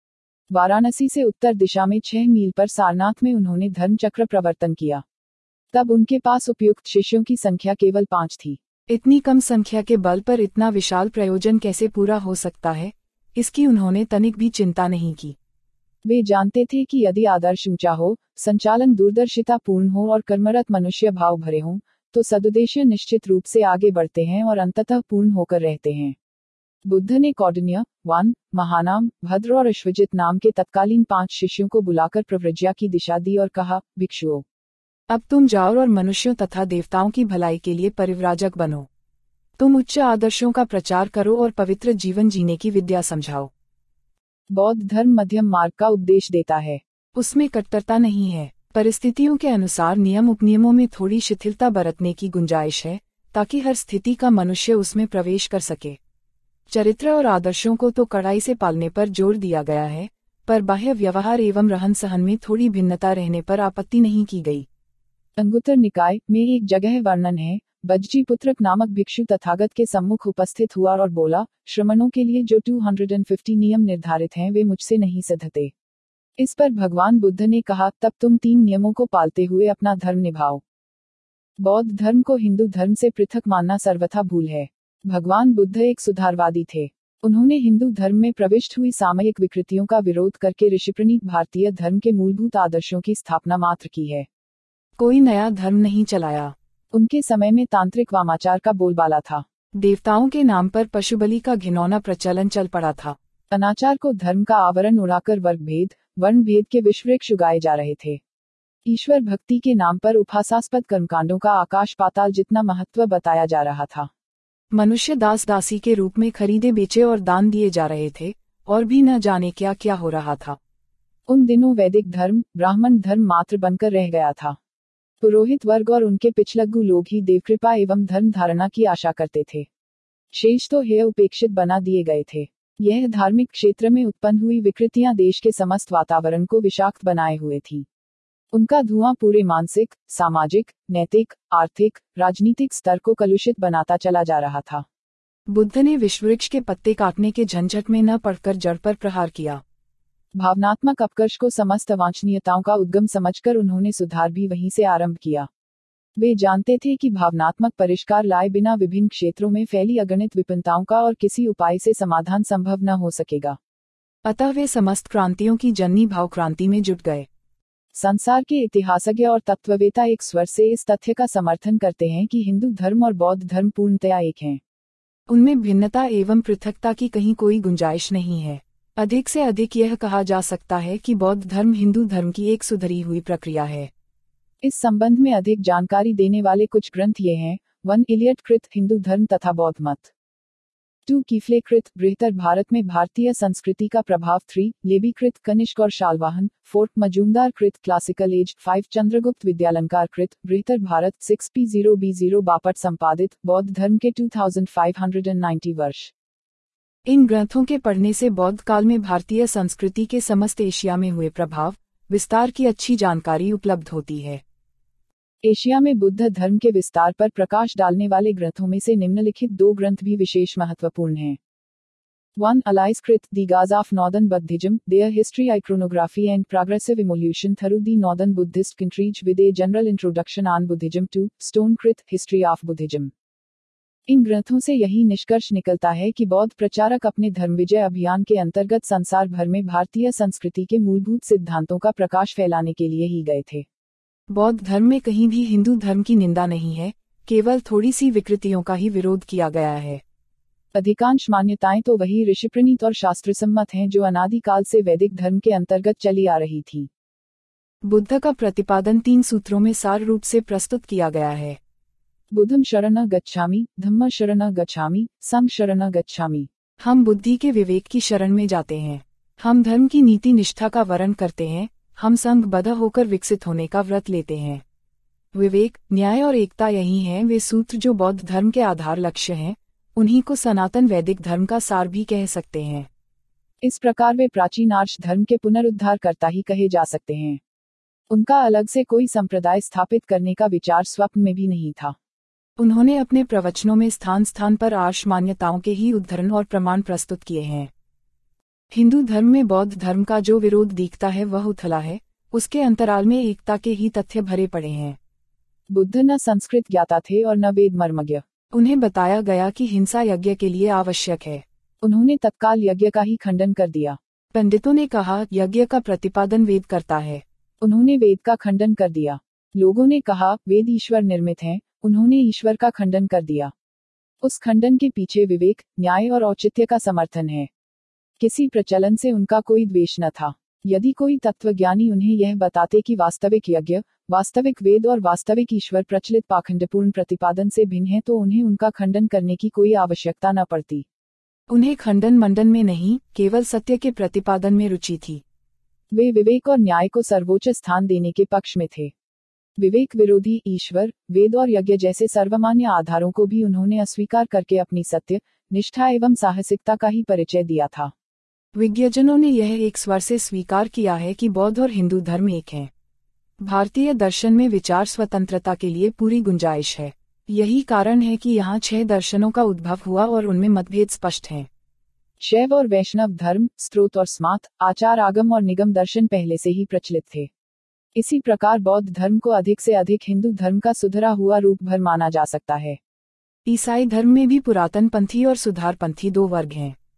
वाराणसी से उत्तर दिशा में छह मील पर सारनाथ में उन्होंने धर्म चक्र प्रवर्तन किया। तब उनके पास उपयुक्त शिष्यों की संख्या केवल पांच थी। इतनी कम संख्या के बल पर इतना विशाल प्रयोजन कैसे पूरा हो सकता है, इसकी उन्होंने तनिक भी चिंता नहीं की। वे जानते थे कि यदि आदर्श ऊंचा हो, संचालन दूरदर्शिता पूर्ण हो और कर्मरत मनुष्य भाव भरे हों, तो सदुद्देश्य निश्चित रूप से आगे बढ़ते हैं और अंततः पूर्ण होकर रहते हैं। बुद्ध ने कौंडिन्य, वान, महानाम, भद्र और अश्वजित नाम के तत्कालीन पांच शिष्यों को बुलाकर प्रव्रज्या की दिशा दी और कहा, भिक्षुओं, अब तुम जाओ और मनुष्यों तथा देवताओं की भलाई के लिए परिव्राजक बनो। तुम उच्च आदर्शों का प्रचार करो और पवित्र जीवन जीने की विद्या समझाओ। बौद्ध धर्म मध्यम मार्ग का उपदेश देता है। उसमें कट्टरता नहीं है। परिस्थितियों के अनुसार नियम उपनियमों में थोड़ी शिथिलता बरतने की गुंजाइश है, ताकि हर स्थिति का मनुष्य उसमें प्रवेश कर सके। चरित्र और आदर्शों को तो कड़ाई से पालने पर जोर दिया गया है, पर बाह्य व्यवहार एवं रहन सहन में थोड़ी भिन्नता रहने पर आपत्ति नहीं की गई। अंगुत्तर निकाय में एक जगह वर्णन है, बज्जी पुत्रक नामक भिक्षु तथागत के सम्मुख उपस्थित हुआ और बोला, श्रमणों के लिए जो दो सौ पचास नियम निर्धारित हैं वे मुझसे नहीं सिद्धते। इस पर भगवान बुद्ध ने कहा, तब तुम तीन नियमों को पालते हुए अपना धर्म निभाओ। बौद्ध धर्म को हिंदू धर्म से पृथक मानना सर्वथा भूल है। भगवान बुद्ध एक सुधारवादी थे। उन्होंने हिंदू धर्म में प्रविष्ट हुई सामयिक विकृतियों का विरोध करके ऋषिप्रणीत भारतीय धर्म के मूलभूत आदर्शों की स्थापना मात्र की है। कोई नया धर्म नहीं चलाया। उनके समय में तांत्रिक वामाचार का बोलबाला था। देवताओं के नाम पर पशुबलि का घिनौना प्रचलन चल पड़ा था। अनाचार को धर्म का आवरण उड़ाकर वर्ग भेद, वर्ण भेद के विषवृक्ष उगाए जा रहे थे। ईश्वर भक्ति के नाम पर उपहासास्पद कर्मकांडों का आकाश पाताल जितना महत्व बताया जा रहा था। मनुष्य दास दासी के रूप में खरीदे बेचे और दान दिए जा रहे थे, और भी न जाने क्या क्या हो रहा था। उन दिनों वैदिक धर्म ब्राह्मण धर्म मात्र बनकर रह गया था। पुरोहित वर्ग और उनके पिछलग्गू लोग ही देवकृपा एवं धर्म धारणा की आशा करते थे। शेष तो हेय उपेक्षित बना दिए गए थे। यह धार्मिक क्षेत्र में उत्पन्न हुई विकृतियां देश के समस्त वातावरण को विषाक्त बनाए हुए थी। उनका धुआं पूरे मानसिक, सामाजिक, नैतिक, आर्थिक, राजनीतिक स्तर को कलुषित बनाता चला जा रहा था। बुद्ध ने विषवृक्ष के पत्ते काटने के झंझट में न पड़कर जड़ पर प्रहार किया। भावनात्मक अपकर्ष को समस्त अवांछनीयताओं का उद्गम समझकर उन्होंने सुधार भी वहीं से आरंभ किया। वे जानते थे कि भावनात्मक परिष्कार लाए बिना विभिन्न क्षेत्रों में फैली अगणित विपन्नताओं का और किसी उपाय से समाधान संभव न हो सकेगा। अतः वे समस्त क्रांतियों की जननी भाव क्रांति में जुट गए। संसार के इतिहासज्ञ और तत्ववेता एक स्वर से इस तथ्य का समर्थन करते हैं कि हिंदू धर्म और बौद्ध धर्म पूर्णतया एक हैं। उनमें भिन्नता एवं पृथकता की कहीं कोई गुंजाइश नहीं है। अधिक से अधिक यह कहा जा सकता है कि बौद्ध धर्म हिंदू धर्म की एक सुधरी हुई प्रक्रिया है। इस संबंध में अधिक जानकारी देने वाले कुछ ग्रंथ ये हैं: वन इलियट कृत हिंदू धर्म तथा बौद्ध मत, टू कीफले कृत बृहत्तर भारत में भारतीय संस्कृति का प्रभाव, थ्री लेबी कृत कनिष्क और शालवाहन, फोर्थ मजूमदार कृत classical age, five Chandragupta Vidyalankar कृत बृहत्तर भारत, six P zero B zero Bapat संपादित बौद्ध धर्म के two thousand five hundred ninety वर्ष। इन ग्रंथों के पढ़ने से बौद्ध काल में भारतीय संस्कृति के समस्त एशिया में हुए प्रभाव विस्तार की अच्छी जानकारी उपलब्ध होती है। एशिया में बुद्ध धर्म के विस्तार पर प्रकाश डालने वाले ग्रंथों में से निम्नलिखित दो ग्रंथ भी विशेष महत्वपूर्ण हैं। वन अलाइस कृत the gods of northern Buddhism, their history, iconography and progressive evolution through the northern Buddhist countries with a general introduction on Buddhism, two Stone कृत हिस्ट्री ऑफ बुद्धिज्म। इन ग्रंथों से यही निष्कर्ष निकलता है कि बौद्ध प्रचारक अपने धर्म विजय अभियान के अंतर्गत संसार भर में भारतीय संस्कृति के मूलभूत सिद्धांतों का प्रकाश फैलाने के लिए ही गए थे। बौद्ध धर्म में कहीं भी हिंदू धर्म की निंदा नहीं है, केवल थोड़ी सी विकृतियों का ही विरोध किया गया है। अधिकांश मान्यताएं तो वही ऋषिप्रणीत और शास्त्रसम्मत हैं जो अनादिकाल से वैदिक धर्म के अंतर्गत चली आ रही थी। बुद्ध का प्रतिपादन तीन सूत्रों में सार रूप से प्रस्तुत किया गया है। बुद्धं शरणं गच्छामि, धम्मं शरणं गच्छामि, संघं शरणं गच्छामि। हम बुद्धि के विवेक की शरण में जाते हैं, हम धर्म की नीति निष्ठा का वरण करते हैं, हम संघबद्ध होकर विकसित होने का व्रत लेते हैं। विवेक, न्याय और एकता यही हैं वे सूत्र जो बौद्ध धर्म के आधार लक्ष्य हैं, उन्हीं को सनातन वैदिक धर्म का सार भी कह सकते हैं। इस प्रकार वे प्राचीन आर्ष धर्म के पुनरुद्धार करता ही कहे जा सकते हैं। उनका अलग से कोई संप्रदाय स्थापित करने का विचार स्वप्न में भी नहीं था। उन्होंने अपने प्रवचनों में स्थान स्थान पर आर्ष मान्यताओं के ही उद्धरण और प्रमाण प्रस्तुत किए हैं। हिंदू धर्म में बौद्ध धर्म का जो विरोध दिखता है वह उथला है, उसके अंतराल में एकता के ही तथ्य भरे पड़े हैं। बुद्ध न संस्कृत ज्ञाता थे और न वेद मर्मज्ञ। उन्हें बताया गया कि हिंसा यज्ञ के लिए आवश्यक है। उन्होंने तत्काल यज्ञ का ही खंडन कर दिया। पंडितों ने कहा यज्ञ का प्रतिपादन वेद करता है। उन्होंने वेद का खंडन कर दिया। लोगों ने कहा वेद ईश्वर निर्मित हैं। उन्होंने ईश्वर का खंडन कर दिया। उस खंडन के पीछे विवेक, न्याय और औचित्य का समर्थन है। किसी प्रचलन से उनका कोई द्वेष न था। यदि कोई तत्वज्ञानी उन्हें यह बताते कि वास्तविक यज्ञ, वास्तविक वेद और वास्तविक ईश्वर प्रचलित पाखंडपूर्ण प्रतिपादन से भिन्न है तो उन्हें उनका खंडन करने की कोई आवश्यकता न पड़ती। उन्हें खंडन मंडन में नहीं, केवल सत्य के प्रतिपादन में रुचि थी। वे विवेक और न्याय को सर्वोच्च स्थान देने के पक्ष में थे। विवेक विरोधी ईश्वर, वेद और यज्ञ जैसे सर्वमान्य आधारों को भी उन्होंने अस्वीकार करके अपनी सत्य, निष्ठा एवं साहसिकता का ही परिचय दिया था। विज्ञजनों ने यह एक स्वर से स्वीकार किया है कि बौद्ध और हिंदू धर्म एक हैं। भारतीय दर्शन में विचार स्वतंत्रता के लिए पूरी गुंजाइश है। यही कारण है कि यहाँ छह दर्शनों का उद्भव हुआ और उनमें मतभेद स्पष्ट हैं। शैव और वैष्णव धर्म, स्त्रोत और स्मार्त, आचार आगम और निगम दर्शन पहले से ही प्रचलित थे। इसी प्रकार बौद्ध धर्म को अधिक से अधिक हिंदू धर्म का सुधरा हुआ रूप भर माना जा सकता है। ईसाई धर्म में भी पुरातन पंथी और सुधार पंथी दो वर्ग हैं।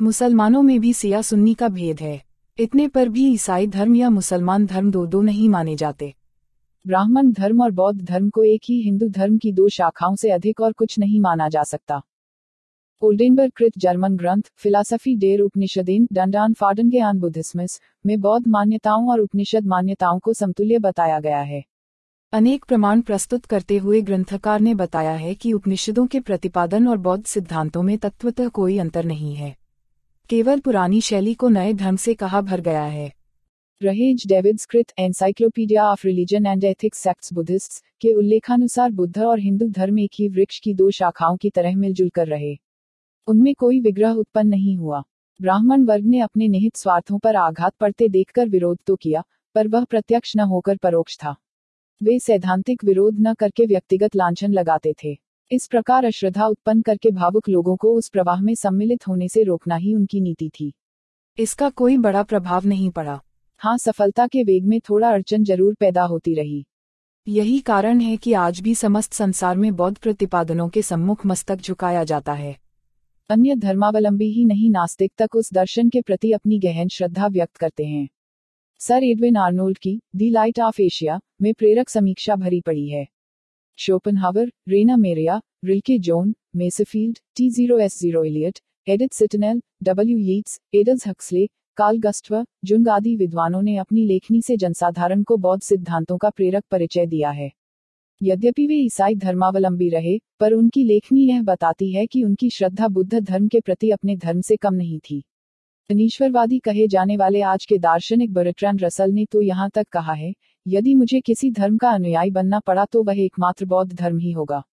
मुसलमानों में भी सिया सुन्नी का भेद है। इतने पर भी ईसाई धर्म या मुसलमान धर्म दो दो नहीं माने जाते। ब्राह्मण धर्म और बौद्ध धर्म को एक ही हिंदू धर्म की दो शाखाओं से अधिक और कुछ नहीं माना जा सकता। ओल्डेनबर्ग कृत जर्मन ग्रंथ फिलासफी डेर उपनिषदेन डंडान फाडन के आन बुद्धिस्मिस में बौद्ध मान्यताओं और उपनिषद मान्यताओं को समतुल्य बताया गया है। अनेक प्रमाण प्रस्तुत करते हुए ग्रंथकार ने बताया है कि उपनिषदों के प्रतिपादन और बौद्ध सिद्धांतों में तत्वतः कोई अंतर नहीं है, केवल पुरानी शैली को नए ढंग से कहा भर गया है। रहेज डेविड्स कृत encyclopedia of religion and ethics sects Buddhists के उल्लेखानुसार बुद्ध और हिंदू धर्म एक ही वृक्ष की दो शाखाओं की तरह मिलजुल कर रहे। उनमें कोई विग्रह उत्पन्न नहीं हुआ। ब्राह्मण वर्ग ने अपने निहित स्वार्थों पर आघात पड़ते देखकर विरोध तो किया, पर वह प्रत्यक्ष न होकर परोक्ष था। वे सैद्धांतिक विरोध न करके व्यक्तिगत लांछन लगाते थे। इस प्रकार अश्रद्धा उत्पन्न करके भावुक लोगों को उस प्रवाह में सम्मिलित होने से रोकना ही उनकी नीति थी। इसका कोई बड़ा प्रभाव नहीं पड़ा। हाँ, सफलता के वेग में थोड़ा अड़चन जरूर पैदा होती रही। यही कारण है कि आज भी समस्त संसार में बौद्ध प्रतिपादनों के सम्मुख मस्तक झुकाया जाता है। अन्य धर्मावलंबी ही नहीं, नास्तिक तक उस दर्शन के प्रति अपनी गहन श्रद्धा व्यक्त करते हैं। सर एडविन आर्नोल्ड की दी लाइट ऑफ एशिया में प्रेरक समीक्षा भरी पड़ी है। Schopenhauer, Rainer Maria, Rilke John, Masefield, T zero S zero Eliot, Edith Sitwell, W Yeats, एडल्स हक्सले, कार्ल गस्टव, जुंग आदि विद्वानों ने अपनी लेखनी से जनसाधारण को बौद्ध सिद्धांतों का प्रेरक परिचय दिया है। यद्यपि वे ईसाई धर्मावलंबी रहे, पर उनकी लेखनी यह बताती है कि उनकी श्रद्धा बुद्ध धर्म के प्रति अपने धर्म से कम नहीं थी। अनीश्वरवादी कहे जाने वाले आज के दार्शनिक बर्ट्रैंड रसल ने तो यहाँ तक कहा है, यदि मुझे किसी धर्म का अनुयायी बनना पड़ा तो वह एकमात्र बौद्ध धर्म ही होगा।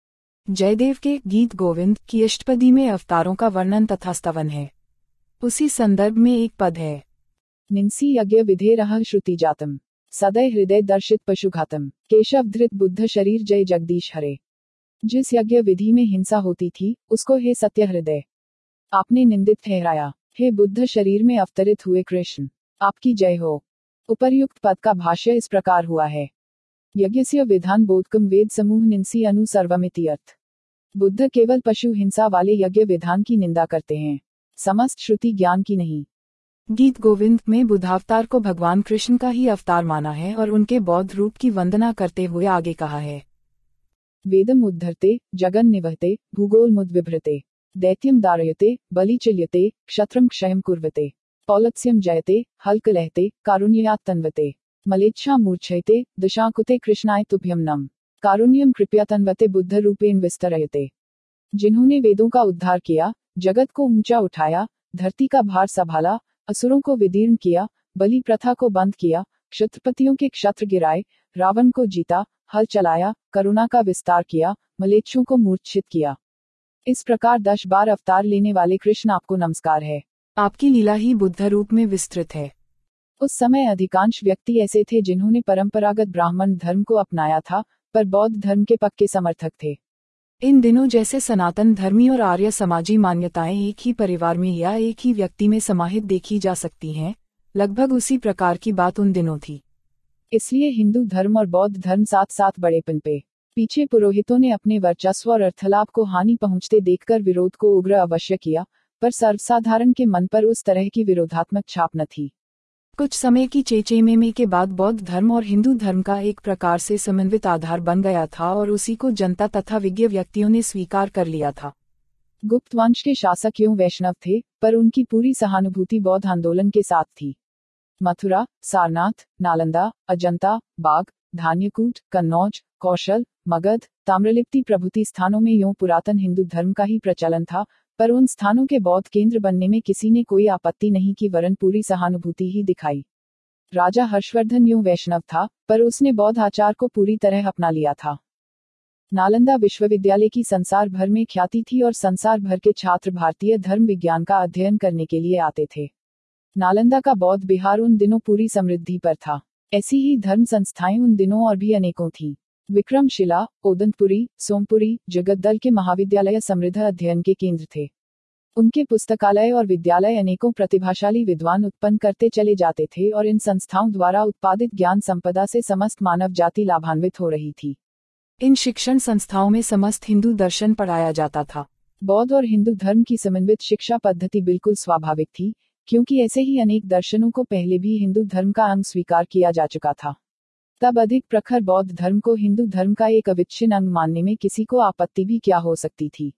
जयदेव के गीत गोविंद की अष्टपदी में अवतारों का वर्णन तथा स्तवन है। उसी संदर्भ में एक पद है, निंसी यज्ञ विधेरह श्रुति जातम सदय हृदय दर्शित पशुघातम केशव धृत बुद्ध शरीर जय जगदीश हरे। जिस यज्ञ विधि में हिंसा होती थी, उसको हे सत्य हृदय आपने निंदित ठहराया। हे बुद्ध शरीर में अवतरित हुए कृष्ण, आपकी जय हो। उपर्युक्त पद का भाष्य इस प्रकार हुआ है, यज्ञस्य विधान बोधकम वेद समूह निंसी अनु सर्वमिति अर्थ। बुद्ध केवल पशु हिंसा वाले यज्ञ विधान की निंदा करते हैं, समस्त श्रुति ज्ञान की नहीं। गीत गोविंद में बुद्धावतार को भगवान कृष्ण का ही अवतार माना है और उनके बौद्ध रूप की वंदना करते हुए आगे कहा है, वेदम उद्धरते जगन निवहते भूगोल मुद्विभ्रते दैत्यम दारयते बलि चिल्यते क्षत्रम क्षयम कुर्वते पौलत्स्यम जयते हल्क लहते कारुण्यात् तन्वते मलेच्छा मूर्छयते दशाकुते कृष्णाय तुभ्यम नम कारुण्यम कृपया तन्वते बुद्ध रूपेण विस्तरयते। जिन्होंने वेदों का उद्धार किया, जगत को ऊंचा उठाया, धरती का भार संभाला, असुरों को विदीर्ण किया, बलि प्रथा को बंद किया, क्षत्रपतियों के क्षत्र गिराए, रावण को जीता, हल चलाया, करुणा का विस्तार किया, मलेच्छों को मूर्छित किया। इस प्रकार दस बार अवतार लेने वाले कृष्ण आपको नमस्कार है। आपकी लीला ही बुद्ध रूप में विस्तृत है। उस समय अधिकांश व्यक्ति ऐसे थे जिन्होंने परंपरागत ब्राह्मण धर्म को अपनाया था, पर बौद्ध धर्म के पक्के समर्थक थे। इन दिनों जैसे सनातन धर्मी और आर्य समाजी मान्यताएं एक ही परिवार में या एक ही व्यक्ति में समाहित देखी जा सकती हैं, लगभग उसी प्रकार की बात उन दिनों थी। इसलिए हिंदू धर्म और बौद्ध धर्म साथ साथ बड़े पिंपे। पीछे पुरोहितों ने अपने वर्चस्व और अर्थलाभ को हानि पहुंचते देखकर विरोध को उग्र अवश्य किया, पर सर्वसाधारण के मन पर उस तरह की विरोधात्मक छाप न थी। कुछ समय की चेचेमेमे के बाद बौद्ध धर्म और हिंदू धर्म का एक प्रकार से समन्वित आधार बन गया था और उसी को जनता तथा विज्ञ व्यक्तियों ने स्वीकार कर लिया था। गुप्त वंश के शासक यूं वैष्णव थे, पर उनकी पूरी सहानुभूति बौद्ध आंदोलन के साथ थी। मथुरा, सारनाथ, नालंदा, अजंता, बाग, धान्यकूट, कन्नौज, कौशल, मगध, ताम्रलिप्ति प्रभृति स्थानों में यूं पुरातन हिंदू धर्म का ही प्रचलन था, पर उन स्थानों के बौद्ध केंद्र बनने में किसी ने कोई आपत्ति नहीं की, वरन पूरी सहानुभूति ही दिखाई। राजा हर्षवर्धन यूं वैष्णव था, पर उसने बौद्ध आचार को पूरी तरह अपना लिया था। नालंदा विश्वविद्यालय की संसार भर में ख्याति थी और संसार भर के छात्र भारतीय धर्म विज्ञान का अध्ययन करने के लिए आते थे। नालंदा का बौद्ध बिहार उन दिनों पूरी समृद्धि पर था। ऐसी ही धर्म संस्थाएं उन दिनों और भी अनेकों थीं। विक्रमशिला, ओदंतपुरी, सोमपुरी, जगद्दल के महाविद्यालय समृद्ध अध्ययन के केंद्र थे। उनके पुस्तकालय और विद्यालय अनेकों प्रतिभाशाली विद्वान उत्पन्न करते चले जाते थे और इन संस्थाओं द्वारा उत्पादित ज्ञान संपदा से समस्त मानव जाति लाभान्वित हो रही थी। इन शिक्षण संस्थाओं में समस्त हिंदू दर्शन पढ़ाया जाता था। बौद्ध और हिंदू धर्म की समन्वित शिक्षा पद्धति बिल्कुल स्वाभाविक थी, क्योंकि ऐसे ही अनेक दर्शनों को पहले भी हिंदू धर्म का अंग स्वीकार किया जा चुका था। तब अधिक प्रखर बौद्ध धर्म को हिंदू धर्म का एक अविच्छिन्न अंग मानने में किसी को आपत्ति भी क्या हो सकती थी।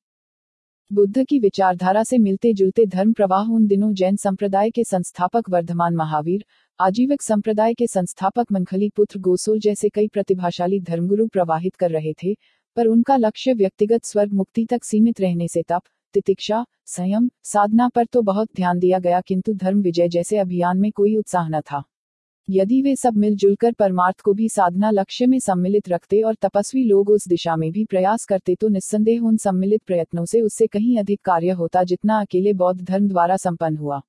बुद्ध की विचारधारा से मिलते जुलते धर्म प्रवाह उन दिनों जैन संप्रदाय के संस्थापक वर्धमान महावीर, आजीविक संप्रदाय के संस्थापक मनखली पुत्र गोसोल जैसे कई प्रतिभाशाली धर्मगुरु प्रवाहित कर रहे थे, पर उनका लक्ष्य व्यक्तिगत स्वर्ग मुक्ति तक सीमित रहने से तप, तितिक्षा, संयम, साधना पर तो बहुत ध्यान दिया गया, किंतु धर्म विजय जैसे अभियान में कोई उत्साह न था। यदि वे सब मिलजुल कर परमार्थ को भी साधना लक्ष्य में सम्मिलित रखते और तपस्वी लोग उस दिशा में भी प्रयास करते तो निस्संदेह उन सम्मिलित प्रयत्नों से उससे कहीं अधिक कार्य होता जितना अकेले बौद्ध धर्म द्वारा संपन्न हुआ।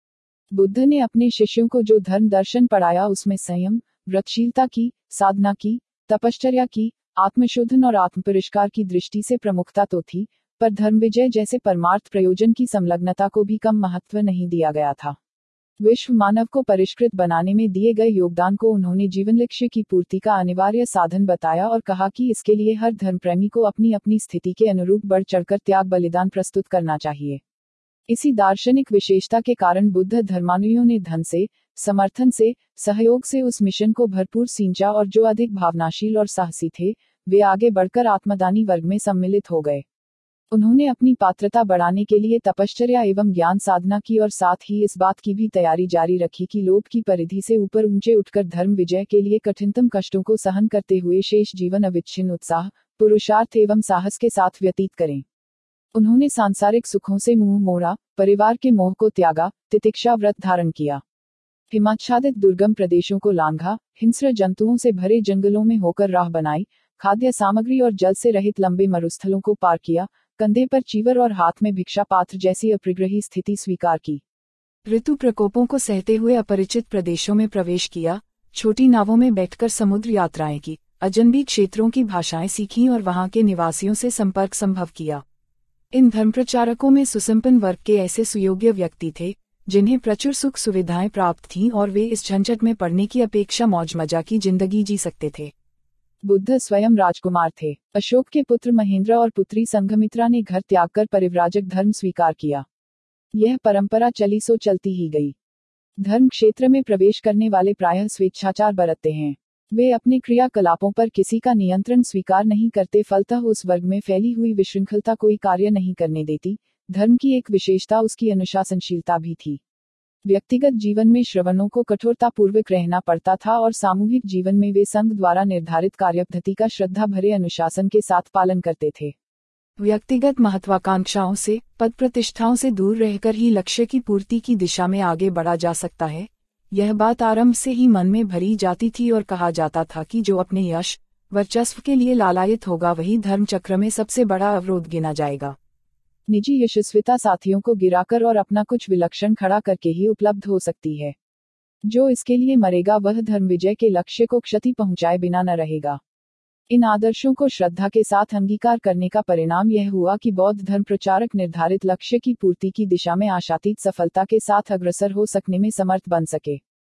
बुद्ध ने अपने शिष्यों को जो धर्म दर्शन पढ़ाया उसमें संयम, व्रतशीलता की, साधना की, तपश्चर्या की, आत्मशोधन और आत्मपरिष्कार की दृष्टि से प्रमुखता तो थी, पर धर्म विजय जैसे परमार्थ प्रयोजन की संलग्नता को भी कम महत्व नहीं दिया गया था। विश्व मानव को परिष्कृत बनाने में दिए गए योगदान को उन्होंने जीवन लक्ष्य की पूर्ति का अनिवार्य साधन बताया और कहा कि इसके लिए हर धर्मप्रेमी को अपनी अपनी स्थिति के अनुरूप बढ़ चढ़कर त्याग बलिदान प्रस्तुत करना चाहिए। इसी दार्शनिक विशेषता के कारण बुद्ध धर्मानुयायियों ने धन से, समर्थन से, सहयोग से उस मिशन को भरपूर सींचा और जो अधिक भावनाशील और साहसी थे, वे आगे बढ़कर आत्मदानी वर्ग में सम्मिलित हो गए। उन्होंने अपनी पात्रता बढ़ाने के लिए तपश्चर्या एवं ज्ञान साधना की और साथ ही इस बात की भी तैयारी जारी रखी कि लोभ की परिधि से ऊपर ऊंचे उठकर धर्म विजय के लिए कठिनतम कष्टों को सहन करते हुए शेष जीवन अविच्छिन्न उत्साह, पुरुषार्थ एवं साहस के साथ व्यतीत करें। उन्होंने सांसारिक सुखों से मुंह मोड़ा, परिवार के मोह को त्यागा, तितिक्षा व्रत धारण किया, हिमाच्छादित दुर्गम प्रदेशों को लांघा, हिंस्र जंतुओं से भरे जंगलों में होकर राह बनाई, खाद्य सामग्री और जल से रहित लंबे मरुस्थलों को पार किया, कंधे पर चीवर और हाथ में भिक्षा पात्र जैसी अपरिग्रही स्थिति स्वीकार की, ऋतु प्रकोपों को सहते हुए अपरिचित प्रदेशों में प्रवेश किया, छोटी नावों में बैठकर समुद्र यात्राएं की, अजनबी क्षेत्रों की भाषाएं सीखीं और वहां के निवासियों से संपर्क संभव किया। इन धर्मप्रचारकों में सुसंपन्न वर्ग के ऐसे सुयोग्य व्यक्ति थे जिन्हें प्रचुर सुख सुविधाएं प्राप्त थीं और वे इस झंझट में पड़ने की अपेक्षा मौज मजा की जिंदगी जी सकते थे। बुद्ध स्वयं राजकुमार थे। अशोक के पुत्र महेंद्र और पुत्री संघमित्रा ने घर त्यागकर परिव्राजक धर्म स्वीकार किया। यह परंपरा चली सो चलती ही गई। धर्म क्षेत्र में प्रवेश करने वाले प्रायः स्वेच्छाचार बरतते हैं। वे अपने क्रियाकलापों पर किसी का नियंत्रण स्वीकार नहीं करते, फलतः उस वर्ग में फैली हुई विशृंखलता कोई कार्य नहीं करने देती। धर्म की एक विशेषता उसकी अनुशासनशीलता भी थी। व्यक्तिगत जीवन में श्रवणों को कठोरतापूर्वक रहना पड़ता था और सामूहिक जीवन में वे संघ द्वारा निर्धारित कार्यपद्धति का श्रद्धा भरे अनुशासन के साथ पालन करते थे। व्यक्तिगत महत्वाकांक्षाओं से, पद प्रतिष्ठाओं से दूर रहकर ही लक्ष्य की पूर्ति की दिशा में आगे बढ़ा जा सकता है। यह बात आरंभ से ही मन में भरी जाती थी और कहा जाता था कि जो अपने यश, वर्चस्व के लिए लालायित होगा वही धर्म चक्र में सबसे बड़ा अवरोध गिना जाएगा। निजी यशस्विता साथियों को गिराकर और अपना कुछ विलक्षण खड़ा करके ही उपलब्ध हो सकती है। जो इसके लिए मरेगा वह धर्म विजय के लक्ष्य को क्षति पहुंचाए बिना न रहेगा। इन आदर्शों को श्रद्धा के साथ अंगीकार करने का परिणाम यह हुआ कि बौद्ध धर्म प्रचारक निर्धारित लक्ष्य की पूर्ति की दिशा में आशातीत सफलता के साथ अग्रसर हो सकने में समर्थ बन सके।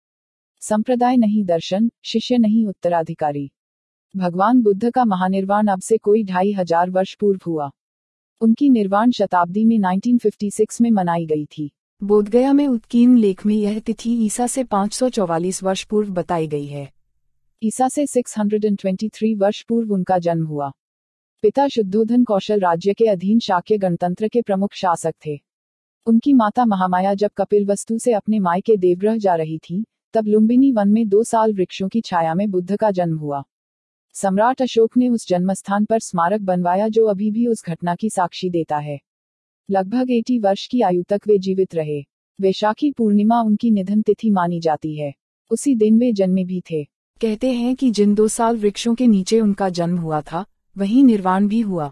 संप्रदाय नहीं दर्शन, शिष्य नहीं उत्तराधिकारी। भगवान बुद्ध का महानिर्वाण अब से कोई ढाई हजार वर्ष पूर्व हुआ। उनकी निर्वाण शताब्दी में उन्नीस सौ छप्पन में मनाई गई थी। बोधगया में उत्कीर्ण लेख में यह तिथि ईसा से पाँच सौ चौवालीस वर्ष पूर्व बताई गई है। ईसा से छह सौ तेईस वर्ष पूर्व उनका जन्म हुआ। पिता शुद्धोधन कौशल राज्य के अधीन शाक्य गणतंत्र के प्रमुख शासक थे। उनकी माता महामाया जब कपिलवस्तु से अपने मायके देवग्रह जा रही थी, तब लुम्बिनी वन में दो साल वृक्षों की छाया में बुद्ध का जन्म हुआ। सम्राट अशोक ने उस जन्मस्थान पर स्मारक बनवाया जो अभी भी उस घटना की साक्षी देता है। लगभग अस्सी वर्ष की आयु तक वे जीवित रहे। वैशाखी पूर्णिमा उनकी निधन तिथि मानी जाती है। उसी दिन वे जन्मे भी थे। कहते हैं कि जिन दो साल वृक्षों के नीचे उनका जन्म हुआ था, वहीं निर्वाण भी हुआ।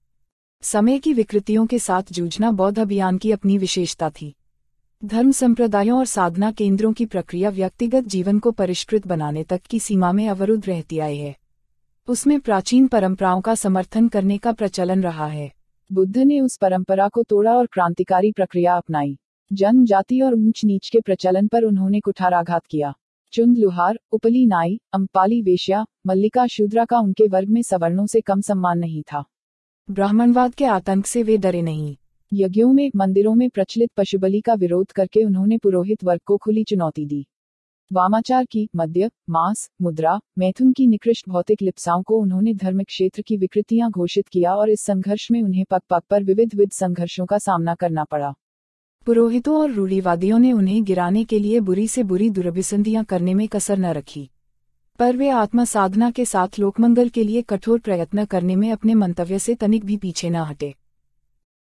समय की विकृतियों के साथ जूझना बौद्ध अभियान की अपनी विशेषता थी। धर्म संप्रदायों और साधना केंद्रों की प्रक्रिया व्यक्तिगत जीवन को परिष्कृत बनाने तक की सीमा में अवरुद्ध रहती आई है। उसमें प्राचीन परंपराओं का समर्थन करने का प्रचलन रहा है। बुद्ध ने उस परंपरा को तोड़ा और क्रांतिकारी प्रक्रिया अपनाई। जन्म जाति और ऊंच नीच के प्रचलन पर उन्होंने कुठाराघात किया। चुंद लुहार, उपली नाई, अम्पाली वेश्या, मल्लिका शूद्रा का उनके वर्ग में सवर्णों से कम सम्मान नहीं था। ब्राह्मणवाद के आतंक से वे डरे नहीं। यज्ञों में, मंदिरों में प्रचलित पशुबलि का विरोध करके उन्होंने पुरोहित वर्ग को खुली चुनौती दी। वामाचार की, मद्य, मांस, मुद्रा, मैथुन की निकृष्ट भौतिक लिप्साओं को उन्होंने धर्म क्षेत्र की विकृतियां घोषित किया और इस संघर्ष में उन्हें पग पग पर विविध विध संघर्षों का सामना करना पड़ा। पुरोहितों और रूढ़िवादियों ने उन्हें गिराने के लिए बुरी से बुरी दुरभिसंधियां करने में कसर न रखी, पर वे आत्म साधना के साथ लोकमंगल के लिए कठोर प्रयत्न करने में अपने मंतव्य से तनिक भी पीछे न हटे।